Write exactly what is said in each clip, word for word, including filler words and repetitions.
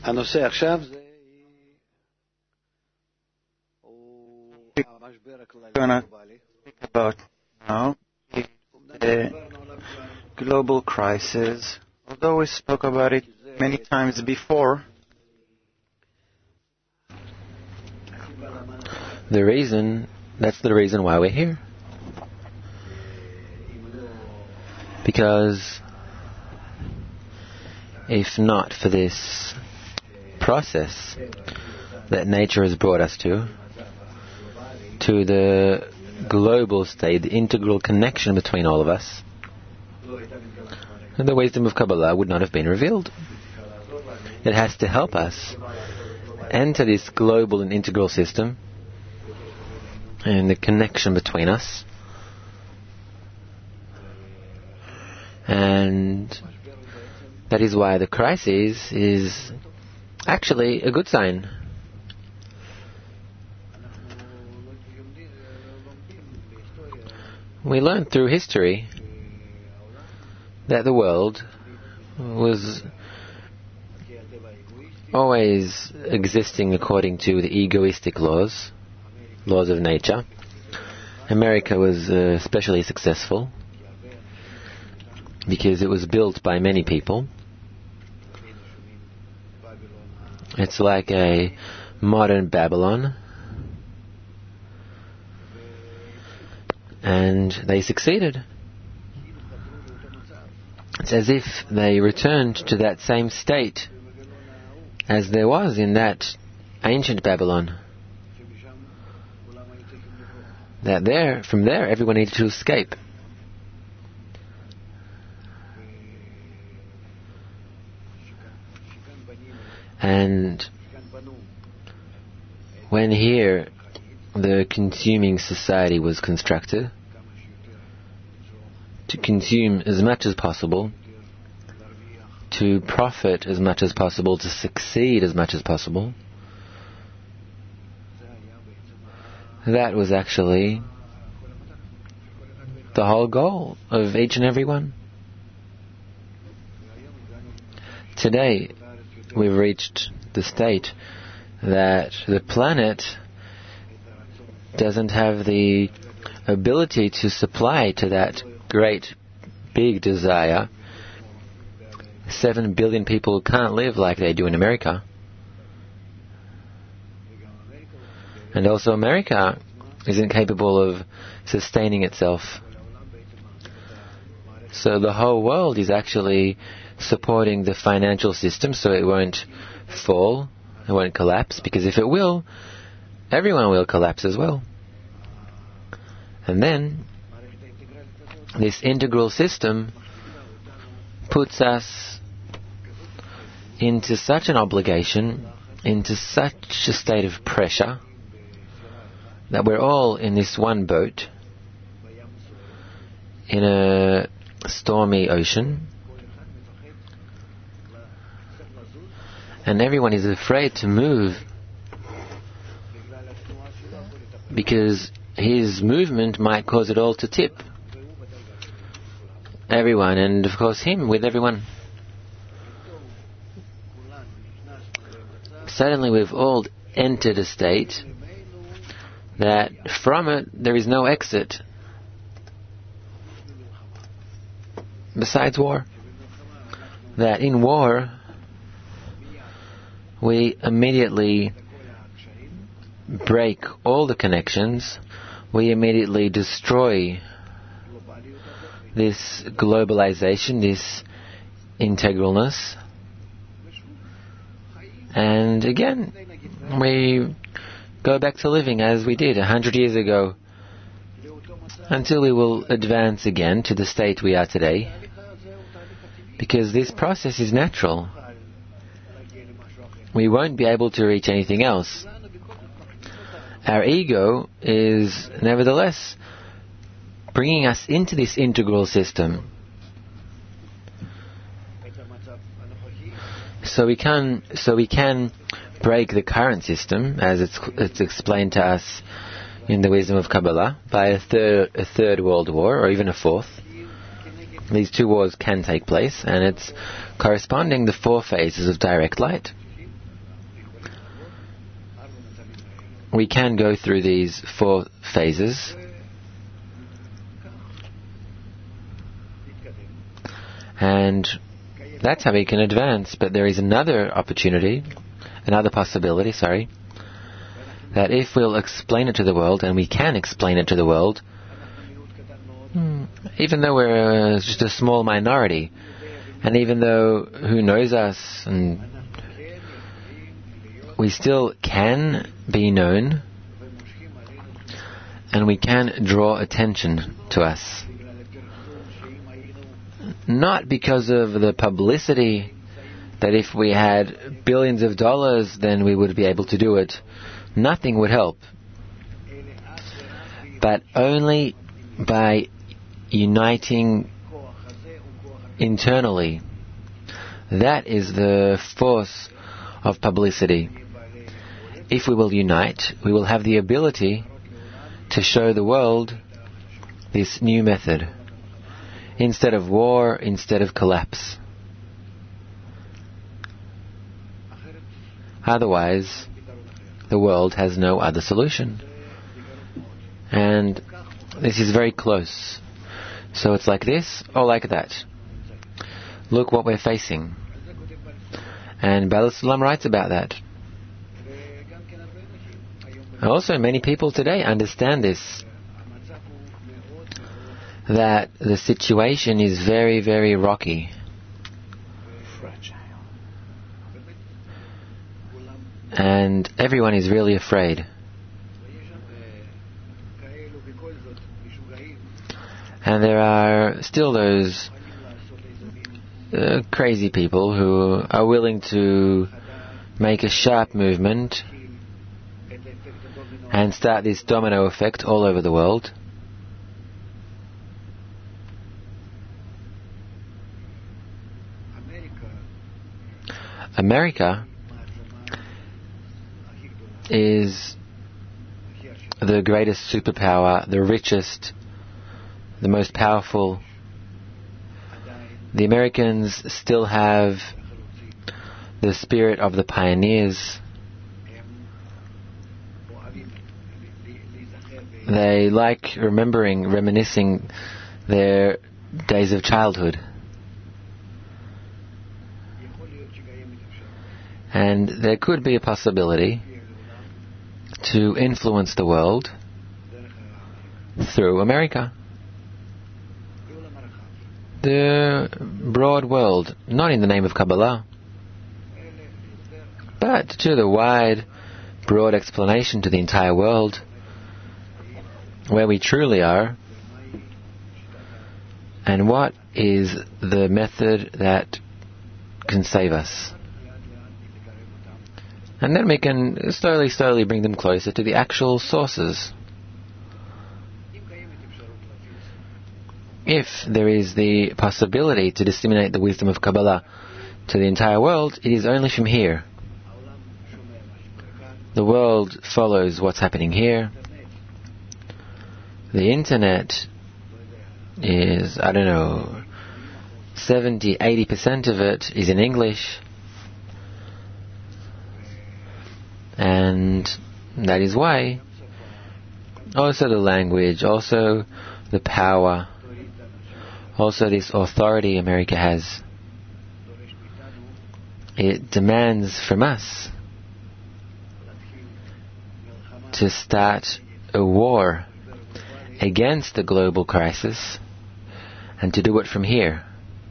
הנושא עכשיו זה המשבר הכללי הגלובלי. About now the global crisis, although we spoke about it many times before. The reason, that's the reason why we're here. Because if not for this process that nature has brought us to, to the global state, the integral connection between all of us, the wisdom of Kabbalah would not have been revealed. It has to help us enter this global and integral system and the connection between us. And that is why the crisis is actually a good sign. We learned through history that the world was always existing according to the egoistic laws, laws of nature. America was uh, especially successful because it was built by many people. It's like a modern Babylon. And they succeeded. It's as if they returned to that same state as there was in that ancient Babylon. That there, from there, everyone needed to escape. And when here the consuming society was constructed, to consume as much as possible, to profit as much as possible, to succeed as much as possible, that was actually the whole goal of each and every one. Today, we've reached the state that the planet doesn't have the ability to supply to that great, big desire. Seven billion people can't live like they do in America. And also America isn't capable of sustaining itself. So the whole world is actually supporting the financial system so it won't fall, it won't collapse, because if it will, everyone will collapse as well. And then this integral system puts us into such an obligation, into such a state of pressure, that we're all in this one boat, in a stormy ocean, and everyone is afraid to move because his movement might cause it all to tip. Everyone, and of course him with everyone. Suddenly we've all entered a state that from it there is no exit besides war. That in war we immediately break all the connections, we immediately destroy this globalization, this integralness, and again we go back to living as we did a hundred years ago, until we will advance again to the state we are today, because this process is natural. We won't be able to reach anything else. Our ego is nevertheless bringing us into this integral system. So we can, so we can break the current system, as it's, it's explained to us in the wisdom of Kabbalah, by a third, a third world war, or even a fourth. These two wars can take place, and it's corresponding the four phases of direct light. we can go through these four phases. And that's how we can advance. But there is another opportunity, another possibility, sorry, that if we'll explain it to the world, and we can explain it to the world, even though we're uh, just a small minority, and even though who knows us, and we still can be known, and we can draw attention to us. Not because of the publicity, that if we had billions of dollars, then we would be able to do it. Nothing would help. But only by uniting internally. That is the force of publicity. If we will unite, we will have the ability to show the world this new method. Instead of war, instead of collapse. Otherwise, the world has no other solution. And this is very close. So it's like this or like that. Look what we're facing. And Baal HaSulam writes about that. Also, many people today understand this, that the situation is very, very rocky. Fragile. And everyone is really afraid. And there are still those uh, crazy people who are willing to make a sharp movement and start this domino effect all over the world. America is the greatest superpower, the richest, the most powerful. The Americans still have the spirit of the pioneers. They like remembering, reminiscing their days of childhood. And there could be a possibility to influence the world through America. The broad world, not in the name of Kabbalah, but to the wide, broad explanation to the entire world, where we truly are, and what is the method that can save us. And then we can slowly, slowly bring them closer to the actual sources. If there is the possibility to disseminate the wisdom of Kabbalah to the entire world, it is only from here. The world follows what's happening here. The internet is, I don't know, seventy, eighty percent of it is in English. And that is why also the language, also the power, also this authority America has, it demands from us to start a war against the global crisis, and to do it from here.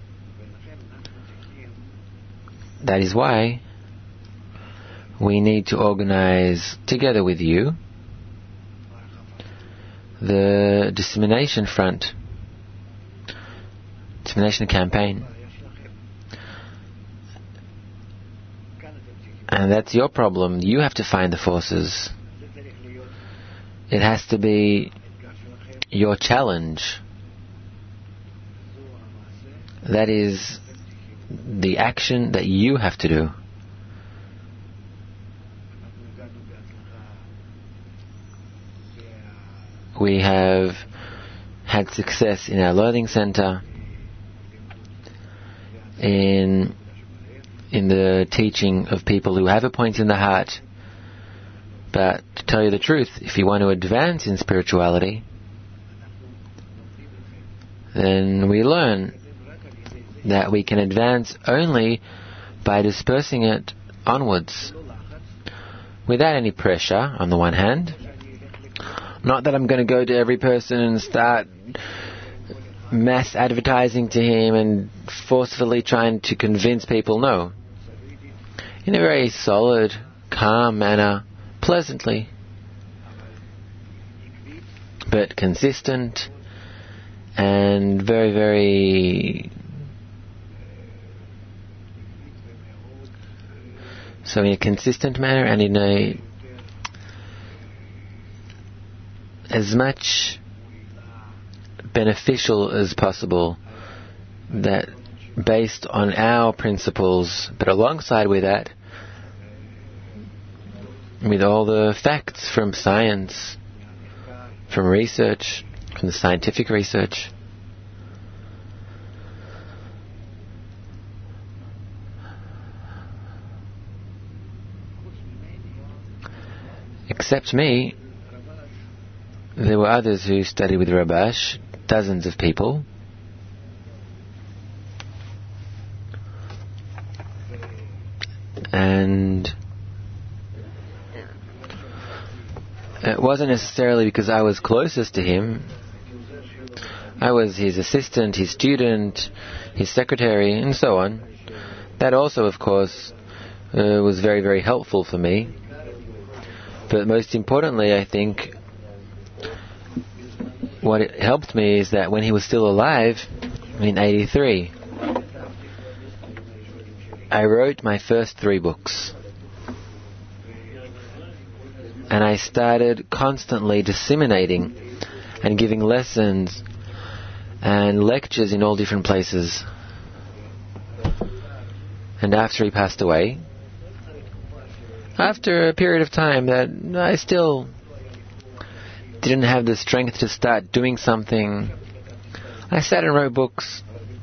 That is why we need to organize, together with you, the dissemination front, dissemination campaign. And that's your problem. You have to find the forces. It has to be your challenge. That is the action that you have to do. We have had success in our learning center, in in the teaching of people who have a point in the heart But to tell you the truth, if you want to advance in spirituality, then we learn that we can advance only by dispersing it onwards, without any pressure, on the one hand. Not that I'm going to go to every person and start mass advertising to him and forcefully trying to convince people. No. In a very solid, calm manner, pleasantly, but consistent and very, very... So in a consistent manner and in a as much beneficial as possible, that based on our principles, but alongside with that, with all the facts from science, from research, from the scientific research. Except me, there were others who studied with Rabash, dozens of people. And it wasn't necessarily because I was closest to him. I was his assistant, his student, his secretary, and so on. That also, of course, uh, was very, very helpful for me. But most importantly, I think, what it helped me is that when he was still alive, in eighty-three, I wrote my first three books. And I started constantly disseminating and giving lessons and lectures in all different places. And after he passed away, after a period of time that I still didn't have the strength to start doing something, I sat and wrote books.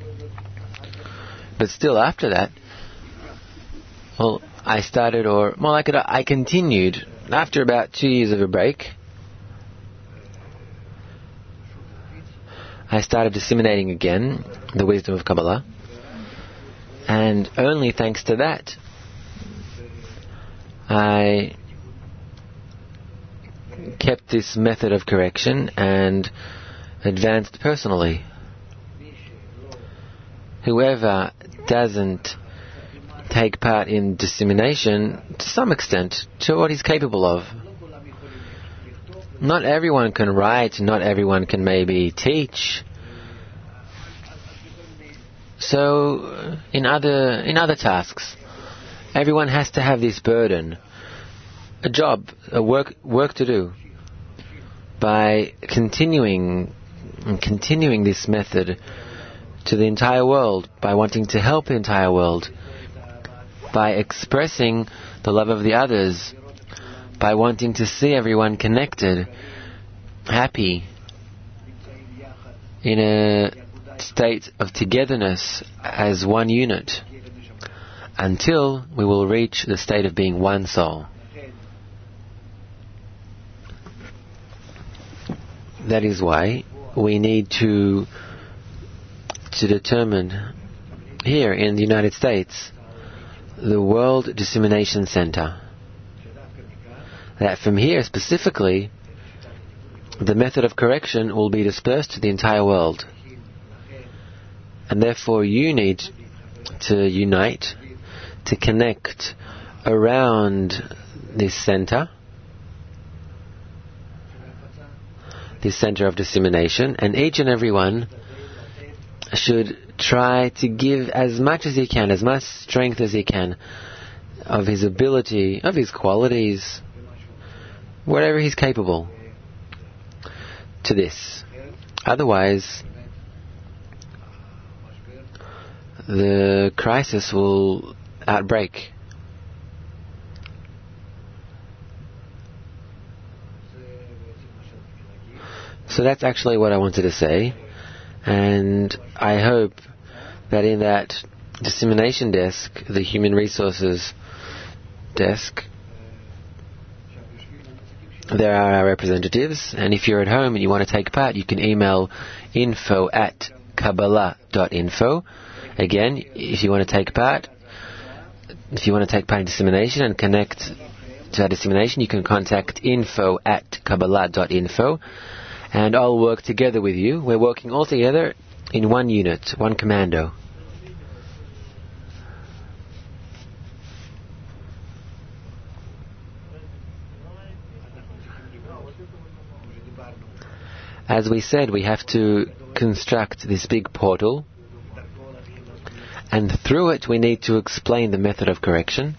But still after that, well, I started, or more like it, I continued. After about two years of a break, I started disseminating again the wisdom of Kabbalah. And only thanks to that, I kept this method of correction and advanced personally. Whoever doesn't take part in dissemination, to some extent, to what he's capable of. Not everyone can write, not everyone can maybe teach. So, in other in other tasks, everyone has to have this burden, a job, a work work to do. By continuing and continuing this method to the entire world, by wanting to help the entire world, by expressing the love of the others, by wanting to see everyone connected, happy, in a state of togetherness as one unit, until we will reach the state of being one soul. That is why we need to to determine here in the United States the World Dissemination Center, that from here specifically the method of correction will be dispersed to the entire world. And therefore you need to unite, to connect around this center, this center of dissemination, and each and every one should try to give as much as he can, as much strength as he can, of his ability, of his qualities, whatever he's capable, to this. Otherwise, the crisis will outbreak. So that's actually what I wanted to say, and I hope that in that dissemination desk, the human resources desk, there are our representatives, and if you're at home and you want to take part, you can email info at kabbalah dot info. Again, if you want to take part, if you want to take part in dissemination and connect to our dissemination, you can contact info at kabbalah dot info, and I'll work together with you. We're working all together in one unit, one commando. As we said, we have to construct this big portal, and through it we need to explain the method of correction.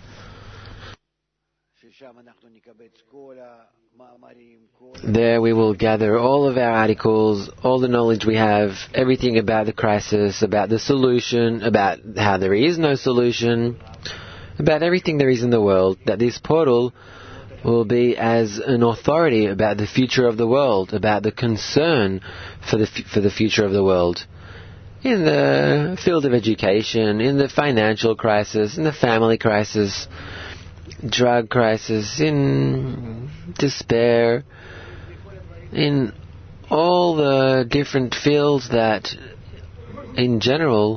There we will gather all of our articles, all the knowledge we have, everything about the crisis, about the solution, about how there is no solution, about everything there is in the world, that this portal will be as an authority about the future of the world, about the concern for the f- for the future of the world. In the field of education, in the financial crisis, in the family crisis, drug crisis, in despair, in all the different fields that, in general,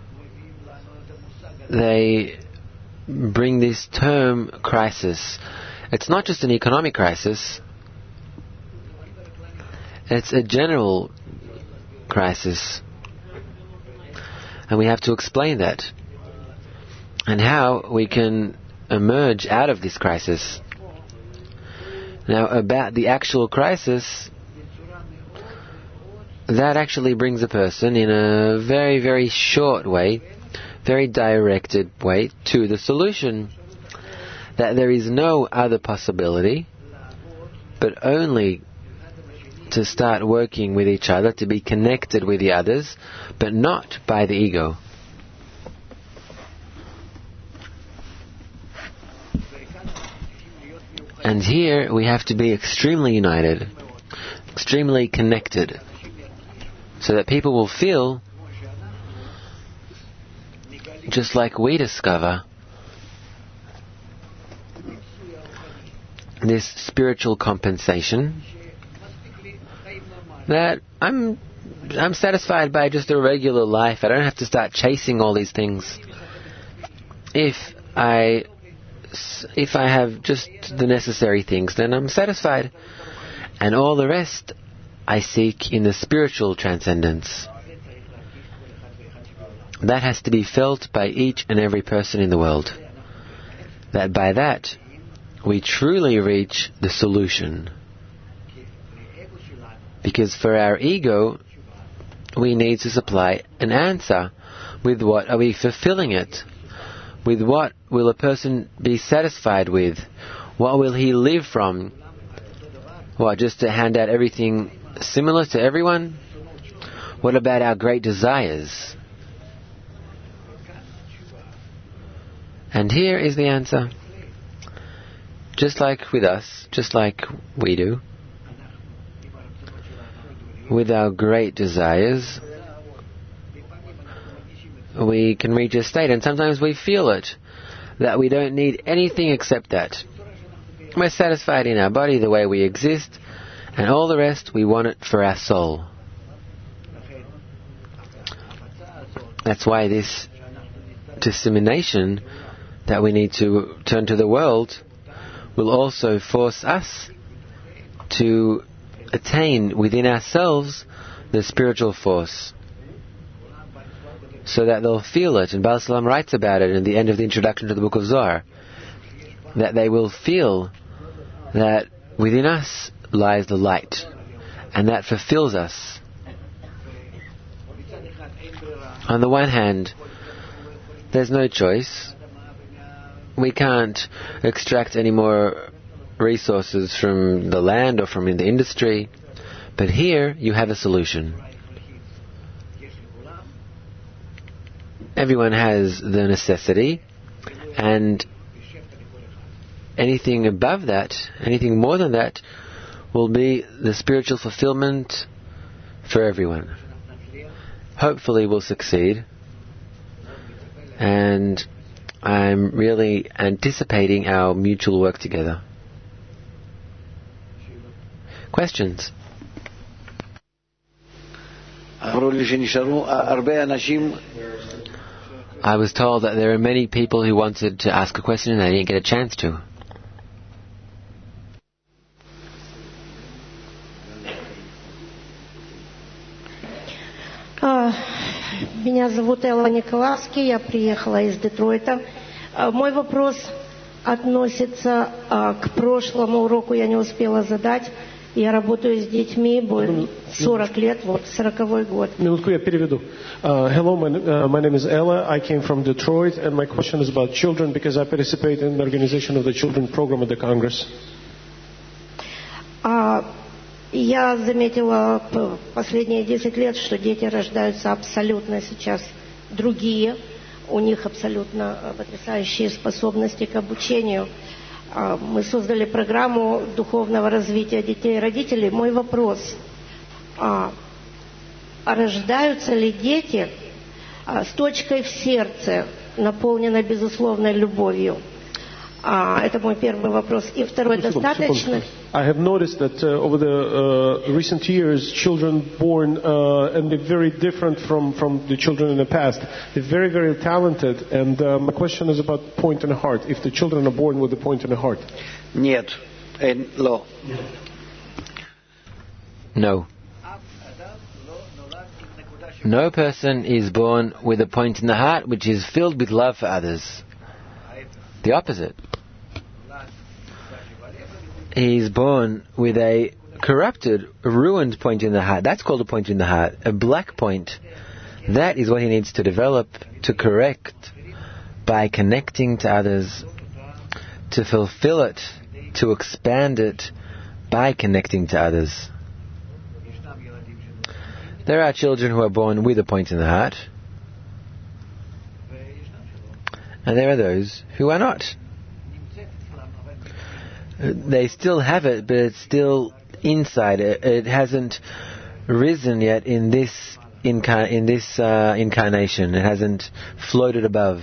they bring this term crisis. It's not just an economic crisis, it's a general crisis. And we have to explain that, and how we can emerge out of this crisis. Now, about the actual crisis, that actually brings a person in a very, very short way, very directed way to the solution. That there is no other possibility but only to start working with each other, to be connected with the others, but not by the ego. And here we have to be extremely united, extremely connected, so that people will feel just like we discover this spiritual compensation, that I'm I'm satisfied by just a regular life. I don't have to start chasing all these things. If I if I have just the necessary things, then I'm satisfied. And all the rest I seek in the spiritual transcendence. That has to be felt by each and every person in the world. That by that we truly reach the solution. Because for our ego, we need to supply an answer. With what are we fulfilling it? With what will a person be satisfied with? What will he live from? What, just to hand out everything similar to everyone? What about our great desires? And here is the answer. Just like with us, just like we do, with our great desires, we can reach a state, and sometimes we feel it, that we don't need anything except that. We're satisfied in our body the way we exist, and all the rest we want it for our soul. That's why this dissemination that we need to turn to the world will also force us to attain within ourselves the spiritual force, so that they'll feel it. And Baal Salam writes about it in the end of the introduction to the Book of Zohar, that they will feel that within us lies the light, and that fulfills us. On the one hand, there's no choice. We can't extract any more resources from the land or from the industry. But here you have a solution. Everyone has the necessity, and anything above that, anything more than that, will be the spiritual fulfillment for everyone. Hopefully we'll succeed. And I'm really anticipating our mutual work together. questions. אמרו לי שנשארו הרבה אנשים. I was told that there are many people who wanted to ask a question and they didn't get a chance to. Меня зовут Элла Николаски, я приехала из Детройта. Мой вопрос относится к прошлому уроку, я не успела задать. Я работаю с детьми сорок лет, вот, сороковой год. Минутку, я переведу. Uh, hello, my, uh, my name is Ella. I came from Detroit, and my question is about children because I participate in the organization of the children program at the Congress. Uh, я заметила последние десять лет, что дети рождаются абсолютно сейчас другие. У них абсолютно потрясающие способности к обучению. Мы создали программу духовного развития детей и родителей. Мой вопрос, а рождаются ли дети с точкой в сердце, наполненной безусловной любовью? Это мой первый вопрос. И второй, достаточно... I have noticed that uh, over the uh, recent years, children born, uh, and they're very different from, from the children in the past. They're very, very talented. And uh, my question is about point in the heart. If the children are born with a point in the heart. Нет. לא. No. No person is born with a point in the heart which is filled with love for others. The opposite. He is born with a corrupted, ruined point in the heart. That's called a point in the heart. A black point. That is what he needs to develop, to correct, by connecting to others, to fulfill it, to expand it, by connecting to others. There are children who are born with a point in the heart, and there are those who are not. They still have it, but it's still inside. It, it hasn't risen yet in this incar- in this uh, incarnation. It hasn't floated above.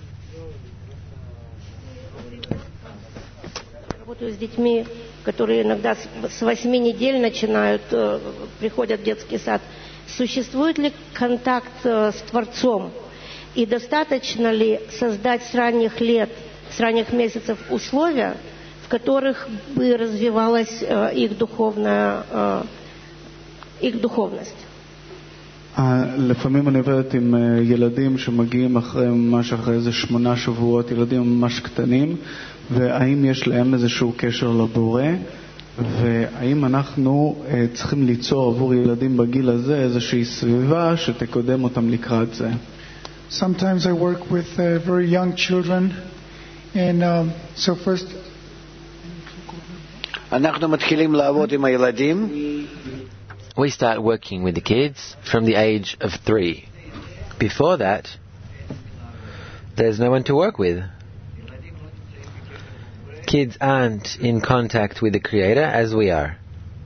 Работаю с детьми, которые иногда с восьми недель начинают, приходят в детский сад. Существует ли контакт с Творцом? И достаточно ли создать с ранних лет, с ранних месяцев условия, в которых бы развивалась э, их духовная, э, их духовность? לפעמים אני עובדת עם ילדים שמגיעים אחרי ממש אחרי איזה שמונה שבועות, ילדים ממש קטנים, והאם יש להם איזשהו קשר לבורא, והאם אנחנו צריכים ליצור עבור ילדים בגיל הזה איזושהי סביבה שתקדם אותם לקראת זה. Sometimes I work with uh, very young children, and um, so first אנחנו מתחילים לעבוד עם הילדים. We start working with the kids from the age of three. Before that, there's no one to work with. Kids aren't in contact with the Creator as we are.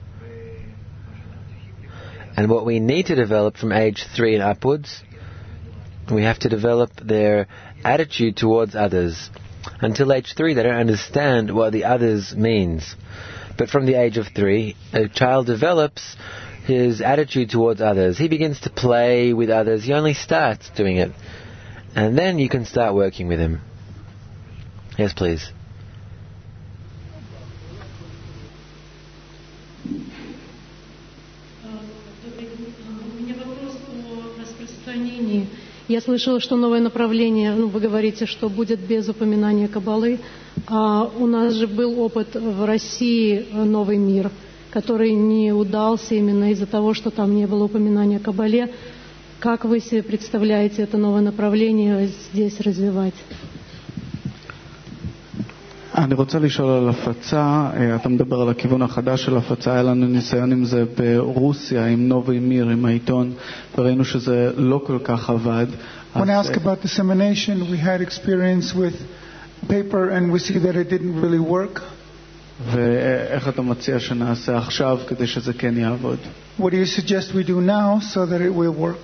And what we need to develop from age three and upwards, we have to develop their attitude towards others. Until age three, they don't understand what the others means. But from the age of three, a child develops his attitude towards others. He begins to play with others. He only starts doing it. And then you can start working with him. Yes, please. Я слышала, что новое направление, ну, вы говорите, что будет без упоминания Каббалы. А у нас же был опыт в России «Новый мир», который не удался именно из-за того, что там не было упоминания о Каббале. Как вы себе представляете это новое направление здесь развивать? אני רוצה לשאול על הפצה, אתה מדבר על הכיוון החדש של הפצה, היה לנו ניסיון עם זה ברוסיה, עם נובי מיר, עם העיתון, וראינו שזה לא כל כך עבד. When I ask about dissemination, we had experience with paper and we see that it didn't really work. ואיך אתה מציע שנעשה עכשיו כדי שזה כן יעבוד? What do you suggest we do now so that it will work?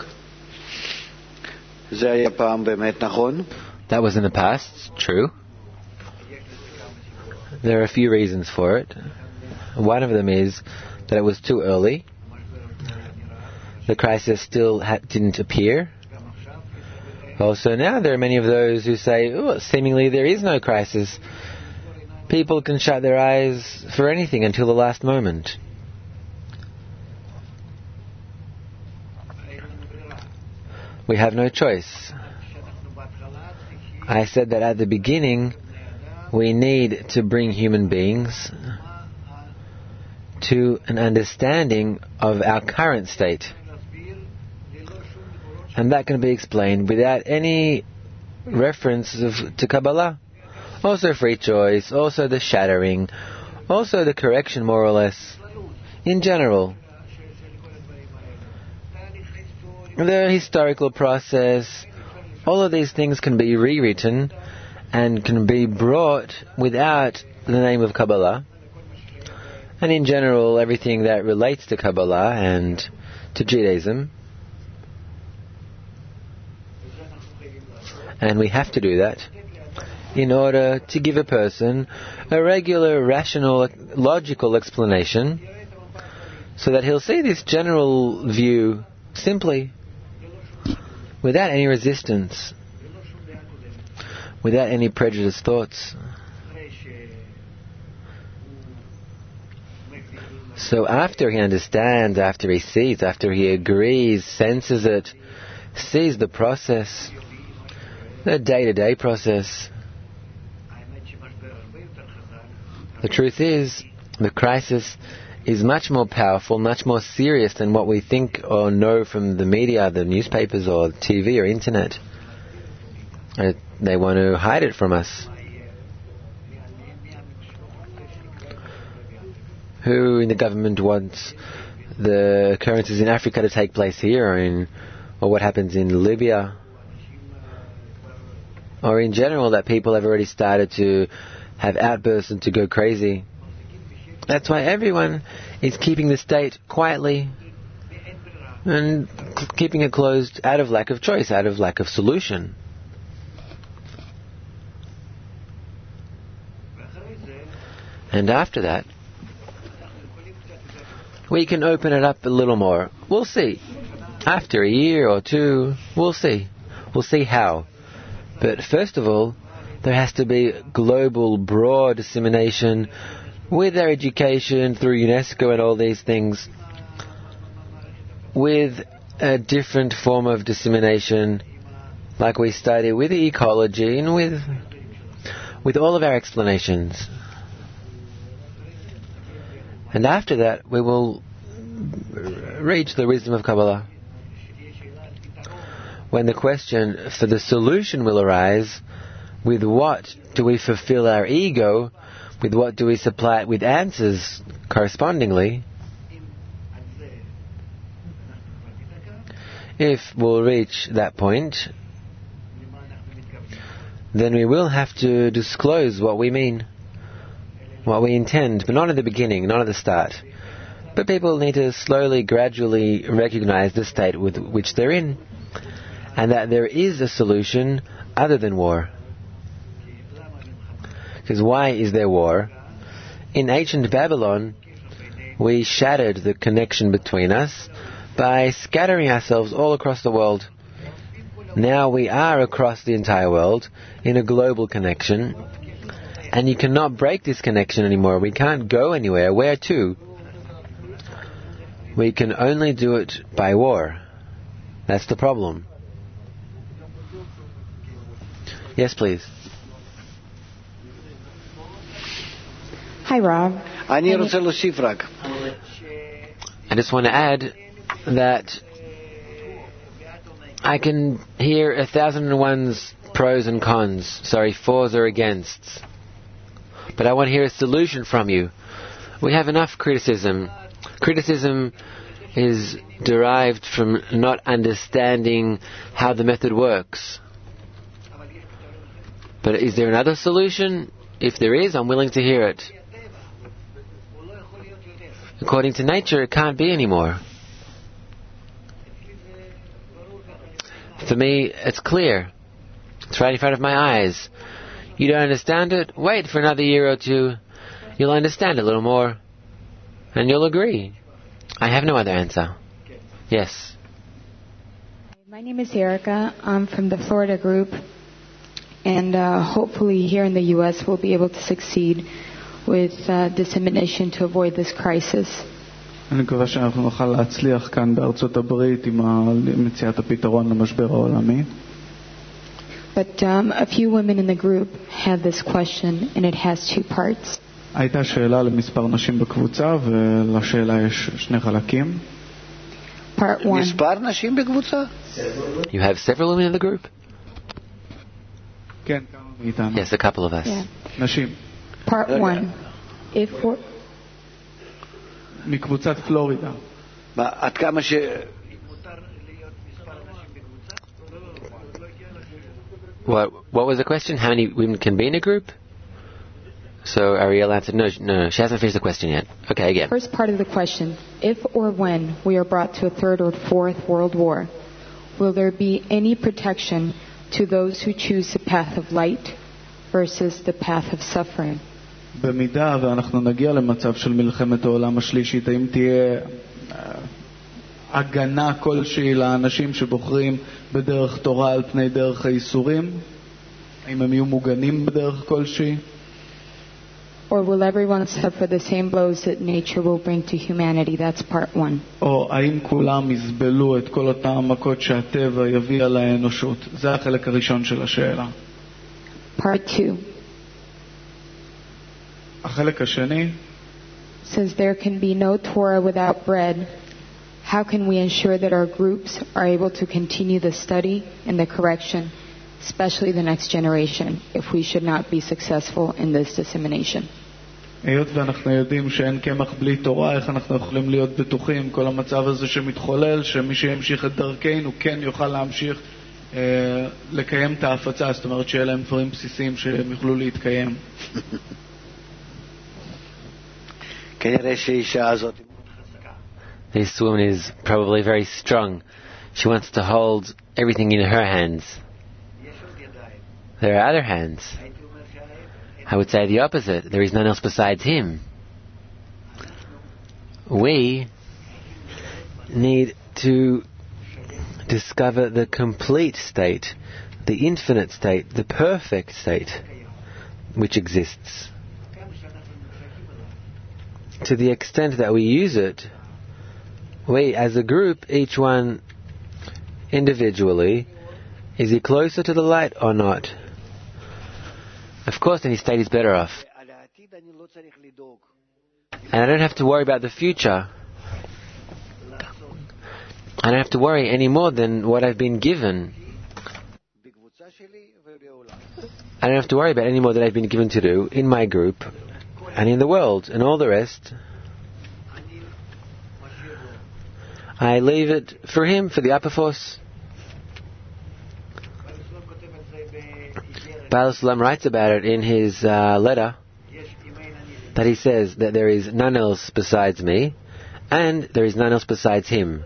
זה היה פעם באמת נכון. That was in the past, true. There are a few reasons for it. One of them is that it was too early. The crisis still ha- didn't appear. Also now there are many of those who say, oh, seemingly there is no crisis. People can shut their eyes for anything until the last moment. We have no choice. I said that at the beginning, we need to bring human beings to an understanding of our current state. And that can be explained without any reference of, to Kabbalah. Also free choice, also the shattering, also the correction more or less, in general. The historical process, all of these things can be rewritten and can be brought without the name of Kabbalah. And in general, everything that relates to Kabbalah and to Judaism. And we have to do that in order to give a person a regular, rational, logical explanation so that he'll see this general view simply, without any resistance, without any prejudiced thoughts. So after he understands, after he sees, after he agrees, senses it, sees the process, the day-to-day process, the truth is, the crisis is much more powerful, much more serious than what we think or know from the media, the newspapers or T V or internet. Uh, they want to hide it from us. Who in the government wants the occurrences in Africa to take place here, or, in, or what happens in Libya? Or in general, that people have already started to have outbursts and to go crazy. That's why everyone is keeping the state quietly and keeping it closed out of lack of choice, out of lack of solution. And after that, we can open it up a little more. We'll see. After a year or two, we'll see. We'll see how. But first of all, there has to be global, broad dissemination with our education, through UNESCO and all these things, with a different form of dissemination, like we study with ecology and with, with all of our explanations. And after that, we will reach the wisdom of Kabbalah. When the question for the solution will arise, with what do we fulfill our ego? With what do we supply it with answers correspondingly? If we'll reach that point, then we will have to disclose what we mean, what we intend, but not at the beginning, not at the start. But people need to slowly, gradually recognize the state with which they're in, and that there is a solution other than war. Because why is there war? In ancient Babylon, we shattered the connection between us by scattering ourselves all across the world. Now we are across the entire world in a global connection, and you cannot break this connection anymore. We can't go anywhere. Where to? We can only do it by war. That's the problem. Yes, please. Hi, Rob. אני רוצה להוסיף רק. I just want to add that I can hear a thousand and one's pros and cons, sorry, fors or againsts. But I want to hear a solution from you. We have enough criticism. Criticism is derived from not understanding how the method works. But is there another solution? If there is, I'm willing to hear it. According to nature, it can't be anymore. For me, it's clear. It's right in front of my eyes. You don't understand it? Wait for another year or two. You'll understand a little more. And you'll agree. I have no other answer. Yes. My name is Erica. I'm from the Florida group. And uh, hopefully here in the U S we'll be able to succeed with uh, dissemination to avoid this crisis. אני מקווה שאנחנו נוכל להצליח כאן בארצות הברית עם מציאת הפתרון למשבר העולמי. But um, a few women in the group had this question, and it has two parts. הייתה שאלה למספר נשים בקבוצה, ולשאלה יש שני חלקים. Part one. מספר נשים בקבוצה? You have several women in the group? כן, כמה מאיתנו. Yes, a couple of us. Yeah. נשים. Part one. If we're... מקבוצת פלורידה. עד כמה ש... What, what was the question? How many women can be in a group? So Ariel answered, no, no, no, she hasn't finished the question yet. Okay, again. First part of the question, if or when we are brought to a third or fourth world war, will there be any protection to those who choose the path of light versus the path of suffering? במידה ואנחנו נגיע למצב של מלחמת העולם השלישית, האם תהיה הגנה כלשהי לאנשים שבוחרים בדרך תורה על פני דרך הייסורים? האם הם יהיו מוגנים בדרך כלשהי? Or will everyone suffer the same blows that nature will bring to humanity? That's part one. או האם כולם יסבלו את כל אותם המכות שהטבע יביא על האנושות? זה החלק הראשון של השאלה. Part two. החלק השני says there can be no Torah without bread. How can we ensure that our groups are able to continue the study and the correction, especially the next generation, if we should not be successful in this dissemination? היות ואנחנו יודעים שאין קמח בלי תורה, איך אנחנו יכולים להיות בטוחים כל המצב הזה שמתחולל, שמי שימשיך את דרכנו כן יוכל להמשיך אה, לקיים את ההפצה, זאת אומרת שיהיה להם דברים בסיסיים שהם יוכלו להתקיים. כנראה שהאישה הזאת This woman is probably very strong. She wants to hold everything in her hands. There are other hands. I would say the opposite. There is none else besides him. We need to discover the complete state, the infinite state, the perfect state which exists. To the extent that we use it, we, as a group, each one individually, is he closer to the light or not? Of course, then his state is better off. And I don't have to worry about the future. I don't have to worry any more than what I've been given. I don't have to worry about any more that I've been given to do in my group and in the world, and all the rest I leave it for him, for the upper force. Baal Sulam writes about it in his uh, letter, that he says that there is none else besides me, and there is none else besides him.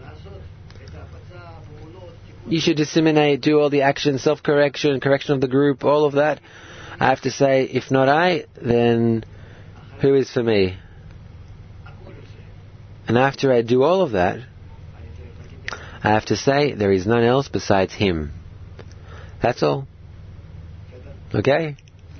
You should disseminate, do all the action, self-correction, correction of the group, all of that. I have to say, if not I, then who is for me? And after I do all of that, I have to say there is none else besides him. That's all. Okay?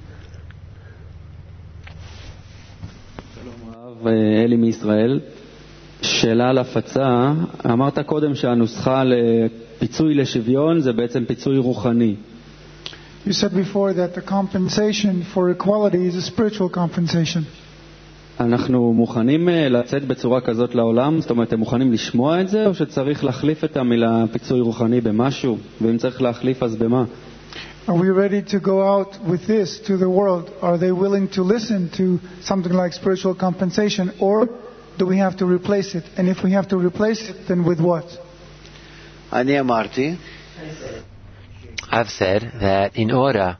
אלי מישראל, שאלה על הפצה. אמרת קודם שהנוסחה לפיצוי לשוויון זה בעצם פיצוי רוחני. You said before that the compensation for equality is a spiritual compensation. אנחנו מוכנים לצאת בצורה כזאת לעולם? זאת אומרת, הם מוכנים לשמוע את זה, או שצריך להחליף את המילה פיצוי רוחני במשהו? ואם צריך להחליף, אז במה? Are we ready to go out with this to the world? Are they willing to listen to something like spiritual compensation, or do we have to replace it? And if we have to replace it, then with what? אני אמרתי, I've said that in order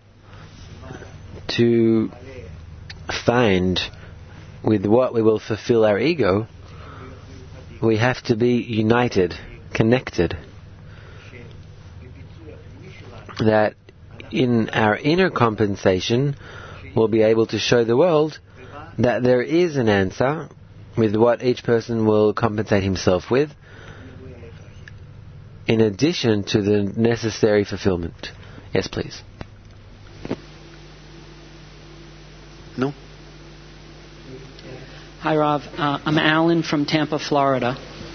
to find with what we will fulfill our ego, we have to be united, connected. That in our inner compensation, we'll be able to show the world that there is an answer with what each person will compensate himself with, in addition to the necessary fulfillment. Yes, please. No? Hi, Rav. Uh, I'm Alan from Tampa, Florida.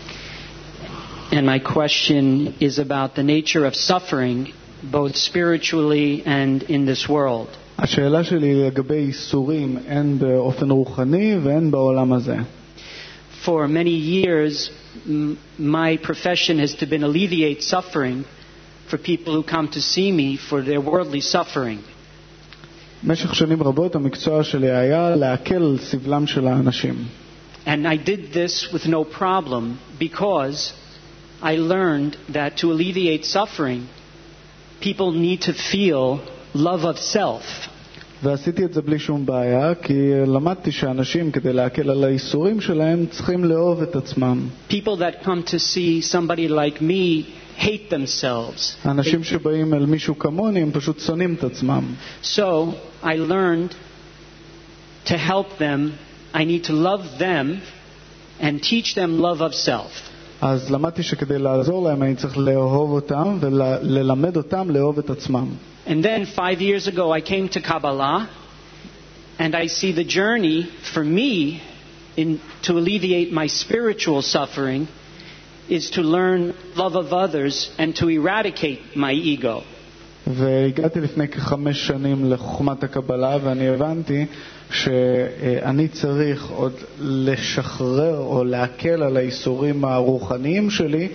And my question is about the nature of suffering, both spiritually and in this world. השאלה שלי היא לגבי איסורים, הן באופן רוחני והן בעולם הזה. For many years, m- my profession has to been alleviate suffering for people who come to see me for their worldly suffering. במשך שנים רבות המקצוע שלי היה להקל על סבלם של האנשים. And I did this with no problem because I learned that to alleviate suffering, people need to feel love of self. ועשיתי את זה בלי שום בעיה, כי למדתי שאנשים, כדי להקל על האיסורים שלהם, צריכים לאהוב את עצמם. People that come to see somebody like me hate themselves. האנשים שבאים אל מישהו כמוני, הם פשוט שונאים את עצמם. So I learned to help them, I need to love them and teach them love of self. אז למדתי שכדי לעזור להם, אני צריך לאהוב אותם וללמד אותם לאהוב את עצמם. And then five years ago I came to Kabbalah and I see the journey for me in, to alleviate my spiritual suffering is to learn love of others and to eradicate my ego. והגעתי לפני כחמש שנים לחוכמת הקבלה ואני הבנתי שאני צריך עוד לשחרר או להקל על האיסורים הרוחניים שלי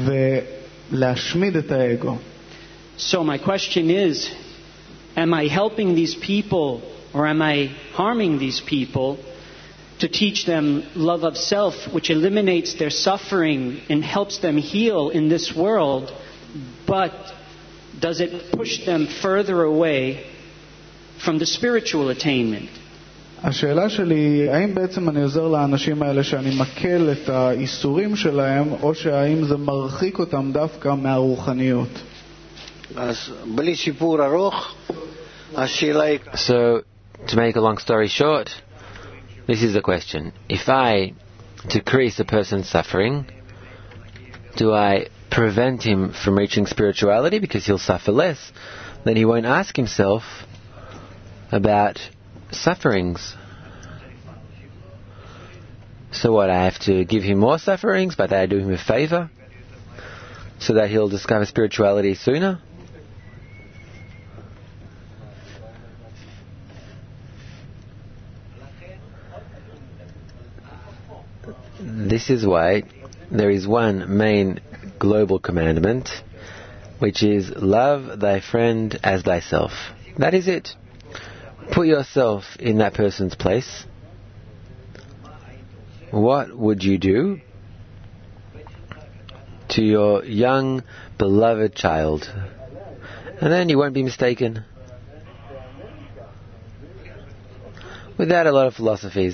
ולהשמיד את האגו. So my question is, am I helping these people or am I harming these people to teach them love of self, which eliminates their suffering and helps them heal in this world, but does it push them further away from the spiritual attainment? השאלה שלי היא, האם בעצם אני עוזר לאנשים האלה שאני מקל את האיסורים שלהם, או שהאם זה מרחיק אותם דווקא מהרוחניות? אז בלי סיפור ארוך, השאלה היא... So, to make a long story short, this is the question. If I decrease a person's suffering, do I prevent him from reaching spirituality because he'll suffer less? Then he won't ask himself about sufferings. So what, I have to give him more sufferings, but I do him a favor so that he'll discover spirituality sooner? This is why there is one main global commandment, which is love thy friend as thyself. That is it. Put yourself in that person's place. What would you do to your young, beloved child? And then you won't be mistaken. Without a lot of philosophies.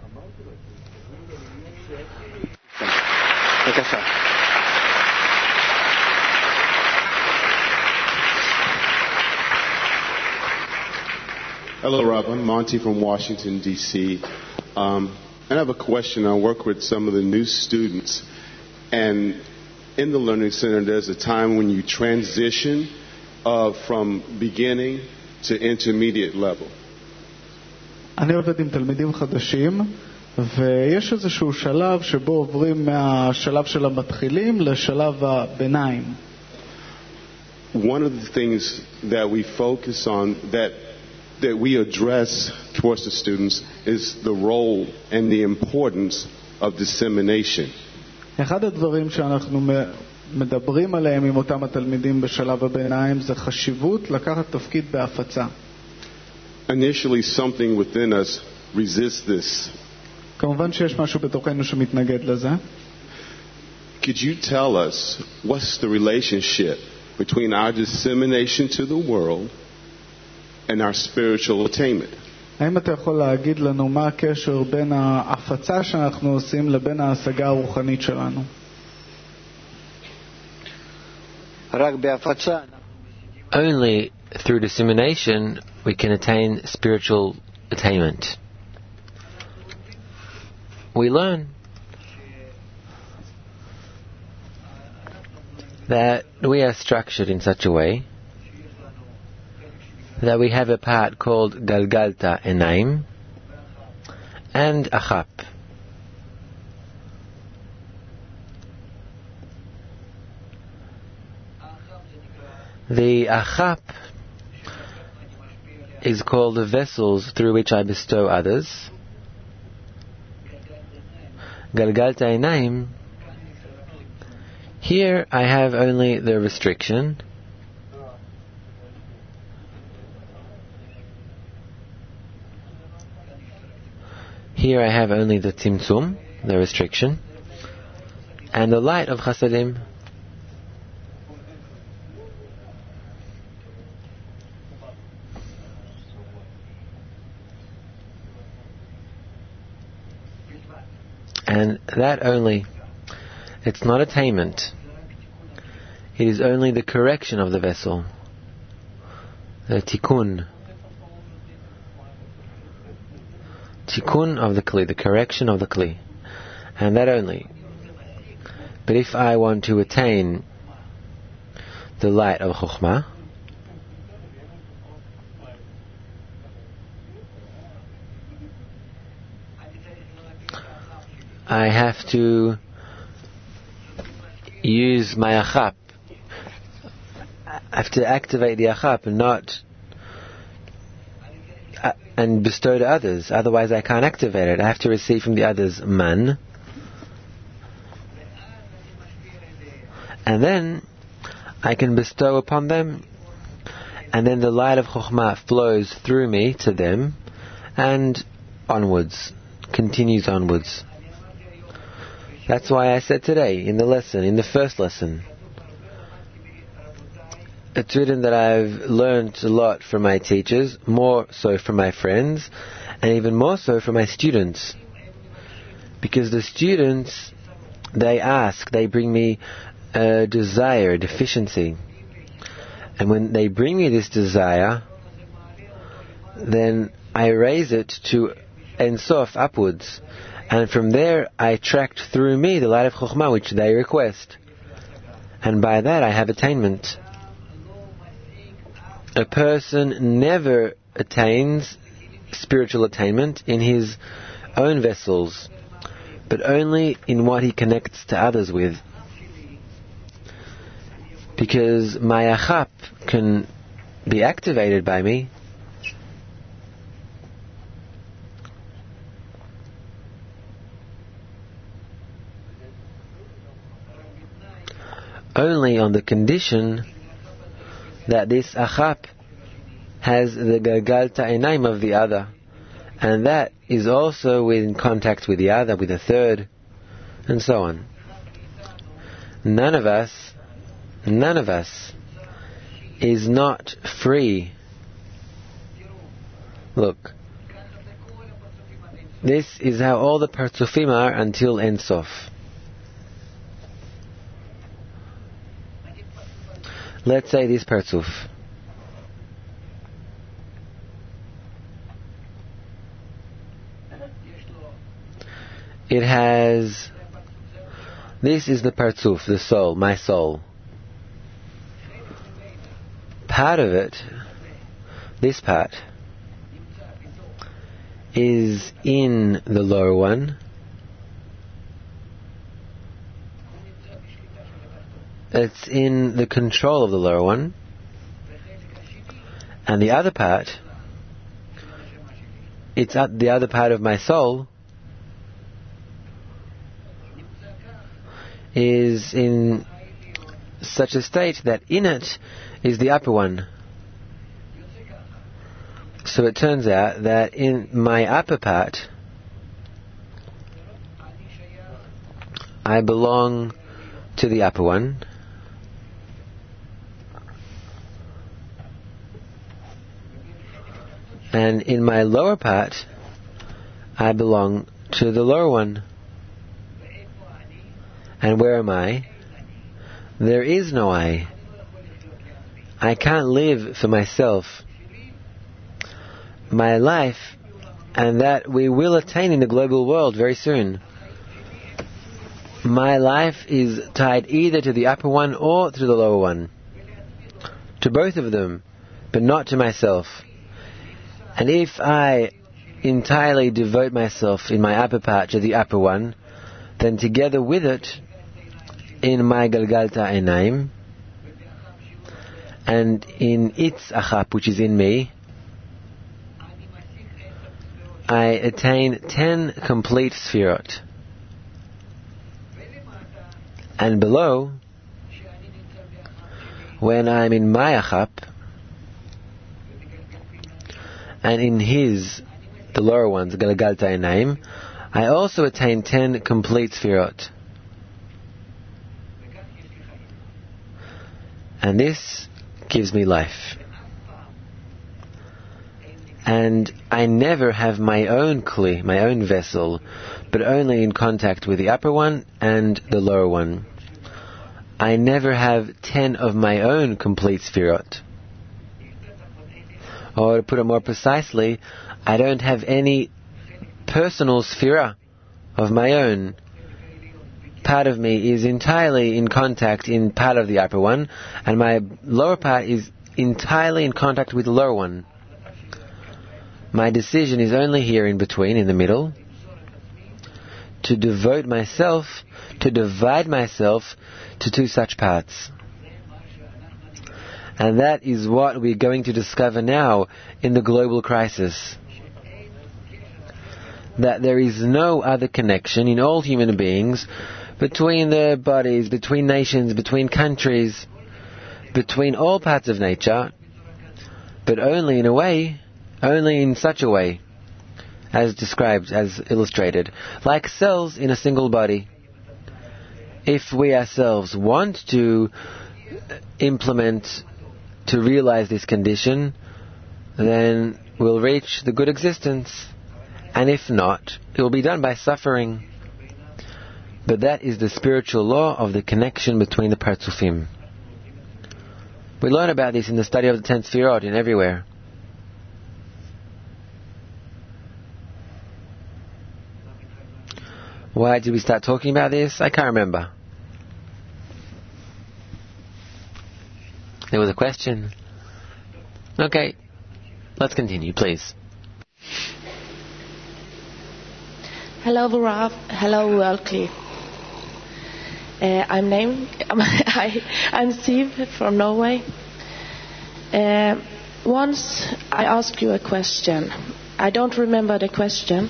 Hello, Rob. I'm Monty from Washington, D C Um, and I have a question. I work with some of the new students. And in the Learning Center, there's a time when you transition uh, from beginning to intermediate level. אני עובד עם תלמידים חדשים, ויש איזשהו שלב שבו עוברים מהשלב של המתחילים לשלב הביניים. One of the things that we focus on, that that we address towards the students, is the role and the importance of dissemination. אחד הדברים שאנחנו מדברים עליהם עם אותם התלמידים בשלב הביניים זה חשיבות לקחת תפקיד בהפצה. Initially, something within us resists this. כמובן שיש משהו בתוכנו שמתנגד לזה. Could you tell us what's the relationship between our dissemination to the world and our spiritual attainment? האם אתה יכול להגיד לנו מה הקשר בין ההפצה שאנחנו עושים לבין ההשגה הרוחנית שלנו? רק בהפצה. Only through dissemination we can attain spiritual attainment. we learn that we are structured in such a way that we have a part called Galgalta Enaim and Achap. The Achap is called the vessels through which I bestow others. Galgalta Enaim, here I have only the restriction. Here I have only the Tzimtzum, the restriction, and the light of Chasadim. And that only, it's not attainment. It is only the correction of the vessel, the tikkun. Tikkun of the kli, the correction of the kli. And that only. But if I want to attain the light of Chokhmah, I have to use my achap. I have to activate the achap and not uh, and bestow to others. Otherwise, I can't activate it. I have to receive from the others man, and then I can bestow upon them, and then the light of Chokhmah flows through me to them, and onwards, continues onwards. That's why I said today, in the lesson, in the first lesson, it's written that I've learned a lot from my teachers, more so from my friends, and even more so from my students. Because the students, they ask, they bring me a desire, a deficiency. And when they bring me this desire, then I raise it to Ein Sof, upwards. And from there, I attract through me the light of Chokhmah, which they request. And by that, I have attainment. A person never attains spiritual attainment in his own vessels, but only in what he connects to others with. Because my achap can be activated by me, only on the condition that this achap has the Galgalta Enaim of the other, and that is also in contact with the other, with the third, and so on. None of us, none of us is not free. Look, this is how all the Partsufim are until Ein Sof. Let's say this Partsuf. It has, this is the Partsuf, the soul, my soul. Part of it, this part, is in the lower one. It's in the control of the lower one. And the other part, it's at the other part of my soul, is in such a state that in it is the upper one. So it turns out that in my upper part, I belong to the upper one, and in my lower part, I belong to the lower one. And where am I? There is no I. I can't live for myself. My life and that we will attain in the global world very soon. My life is tied either to the upper one or to the lower one. To both of them, but not to myself. And if I entirely devote myself in my upper part to the upper one, then together with it, in my Galgalta Einaim, and in its Achap, which is in me, I attain ten complete Sfirot. And below, when I'm in my Achap, and in his, the lower ones, Galgalta Einaim, I also attain ten complete Sfirot. And this gives me life. And I never have my own kli, my own vessel, but only in contact with the upper one and the lower one. I never have ten of my own complete Sfirot. Or to put it more precisely, I don't have any personal Sphira of my own. Part of me is entirely in contact in part of the upper one, and my lower part is entirely in contact with the lower one. My decision is only here in between, in the middle, to devote myself, to divide myself to two such parts. And that is what we're going to discover now in the global crisis. That there is no other connection in all human beings between their bodies, between nations, between countries, between all parts of nature, but only in a way, only in such a way, as described, as illustrated, like cells in a single body. If we ourselves want to implement, to realize this condition, then we'll reach the good existence. And if not, it will be done by suffering. But that is the spiritual law of the connection between the Partzufim. We learn about this in the study of the ten Sfirot and everywhere. Why did we start talking about this? I can't remember. There was a question. Okay, let's continue, please. Hello, Rav. Hello, Welcome. Uh, I'm named. I, I'm Steve from Norway. Uh, once I asked you a question. I don't remember the question.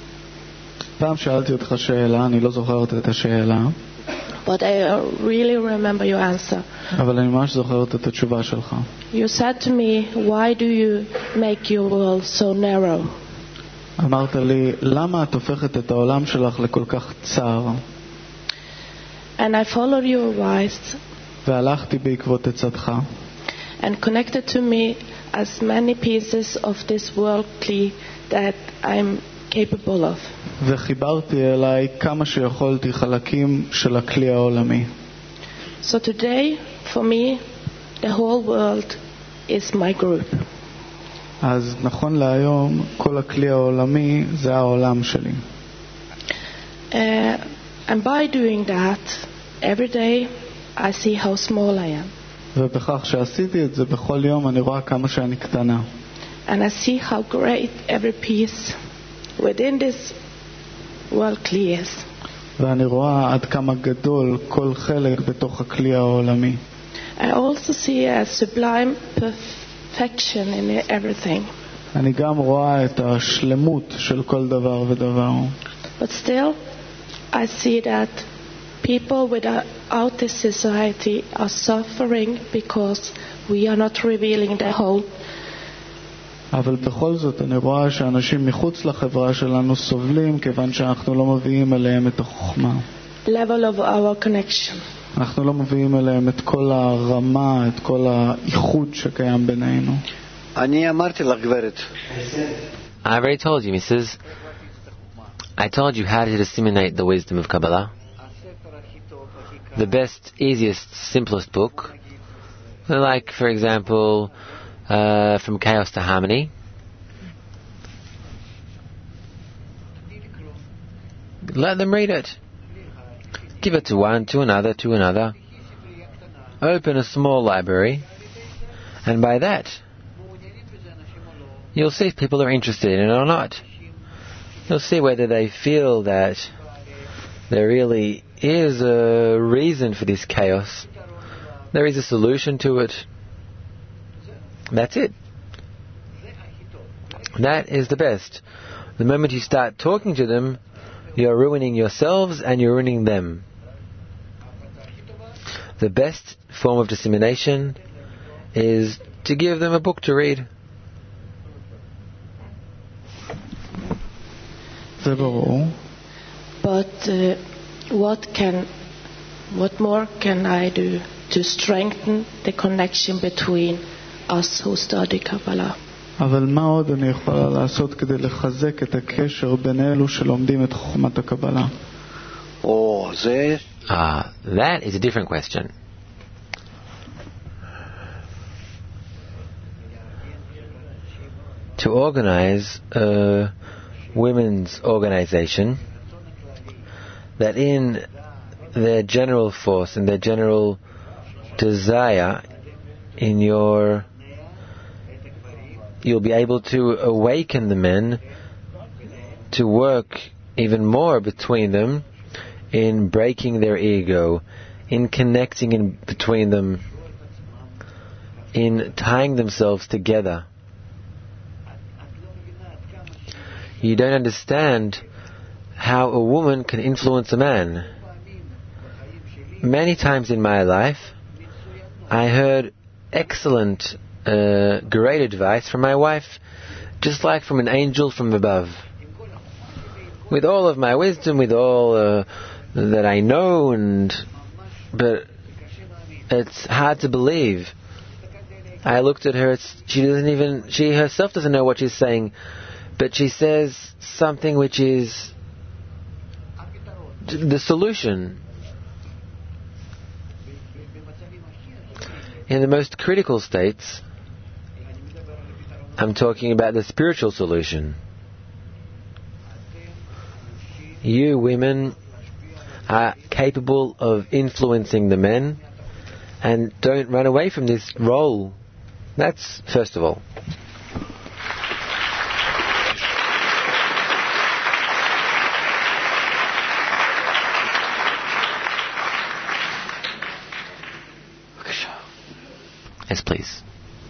פעם שאלתי אותך שאלה, אני לא זוכרת את השאלה. But I really remember your answer. אבל אני ממש זוכרת את התשובה שלך. You said to me, why do you make your world so narrow? אמרת לי, למה את הופכת את העולם שלך לכל כך צר? And I followed your advice. והלכתי בעקבות עצתך. And connected to me as many pieces of this world kli that I'm capable of. וחיברתי אליי כמה שיכולתי חלקים של הכלי העולמי. So today, for me, the whole world is my group. אז נכון להיום, כל הכלי העולמי זה העולם שלי. Uh, and by doing that, every day I see how small I am. ובכך שעשיתי את זה, בכל יום אני רואה כמה שאני קטנה. And I see how great every piece within this world kli is. ואני רואה עד כמה גדול כל חלק בתוך הכלי העולמי. I also see a sublime perfection in everything. אני גם רואה את השלמות של כל דבר ודבר. But still, I see that people without this society are suffering because we are not revealing the whole. אבל בכל זאת אני רואה שאנשים מחוץ לחברה שלנו סובלים כיוון שאנחנו לא מביאים אליהם את החוכמה. Level of our connection. אנחנו לא מביאים אליהם את כל הרמה, את כל האיחוד שקיים בינינו. אני אמרתי לך, גברת. I already told you, Missus I told you how to disseminate the wisdom of Kabbalah. The best, easiest, simplest book. Like, for example, uh, From Chaos to Harmony. Let them read it. Give it to one, to another, to another. Open a small library, and by that, you'll see if people are interested in it or not. You'll see whether they feel that there really is a reason for this chaos. There is a solution to it. That's it. That is the best. The moment you start talking to them, you're ruining yourselves and you're ruining them. The best form of dissemination is to give them a book to read. But uh, what can, what more can I do to strengthen the connection between us who study Kabbalah? אבל מה עוד אני יכולה לעשות כדי לחזק את הקשר בין אלו שלומדים את חוכמת הקבלה? או זה... Ah, that is a different question. To organize a women's organization that in their general force, in their general desire, in your... you'll be able to awaken the men to work even more between them in breaking their ego, in connecting in between them, in tying themselves together. You don't understand how a woman can influence a man. Many times in my life, I heard excellent, uh, great advice from my wife, just like from an angel from above. With all of my wisdom, with all uh, that I know, and but it's hard to believe. I looked at her; it's, she doesn't even, she herself doesn't know what she's saying, but she says something which is the solution. In the most critical states, I'm talking about the spiritual solution. You women are capable of influencing the men, and don't run away from this role. That's first of all. Yes, please.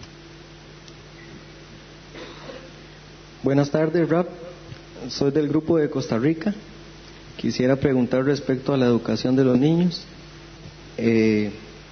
Buenas tardes, Rab. Soy del grupo de Costa Rica. Quisiera preguntar respecto a la educación de los niños. Eh,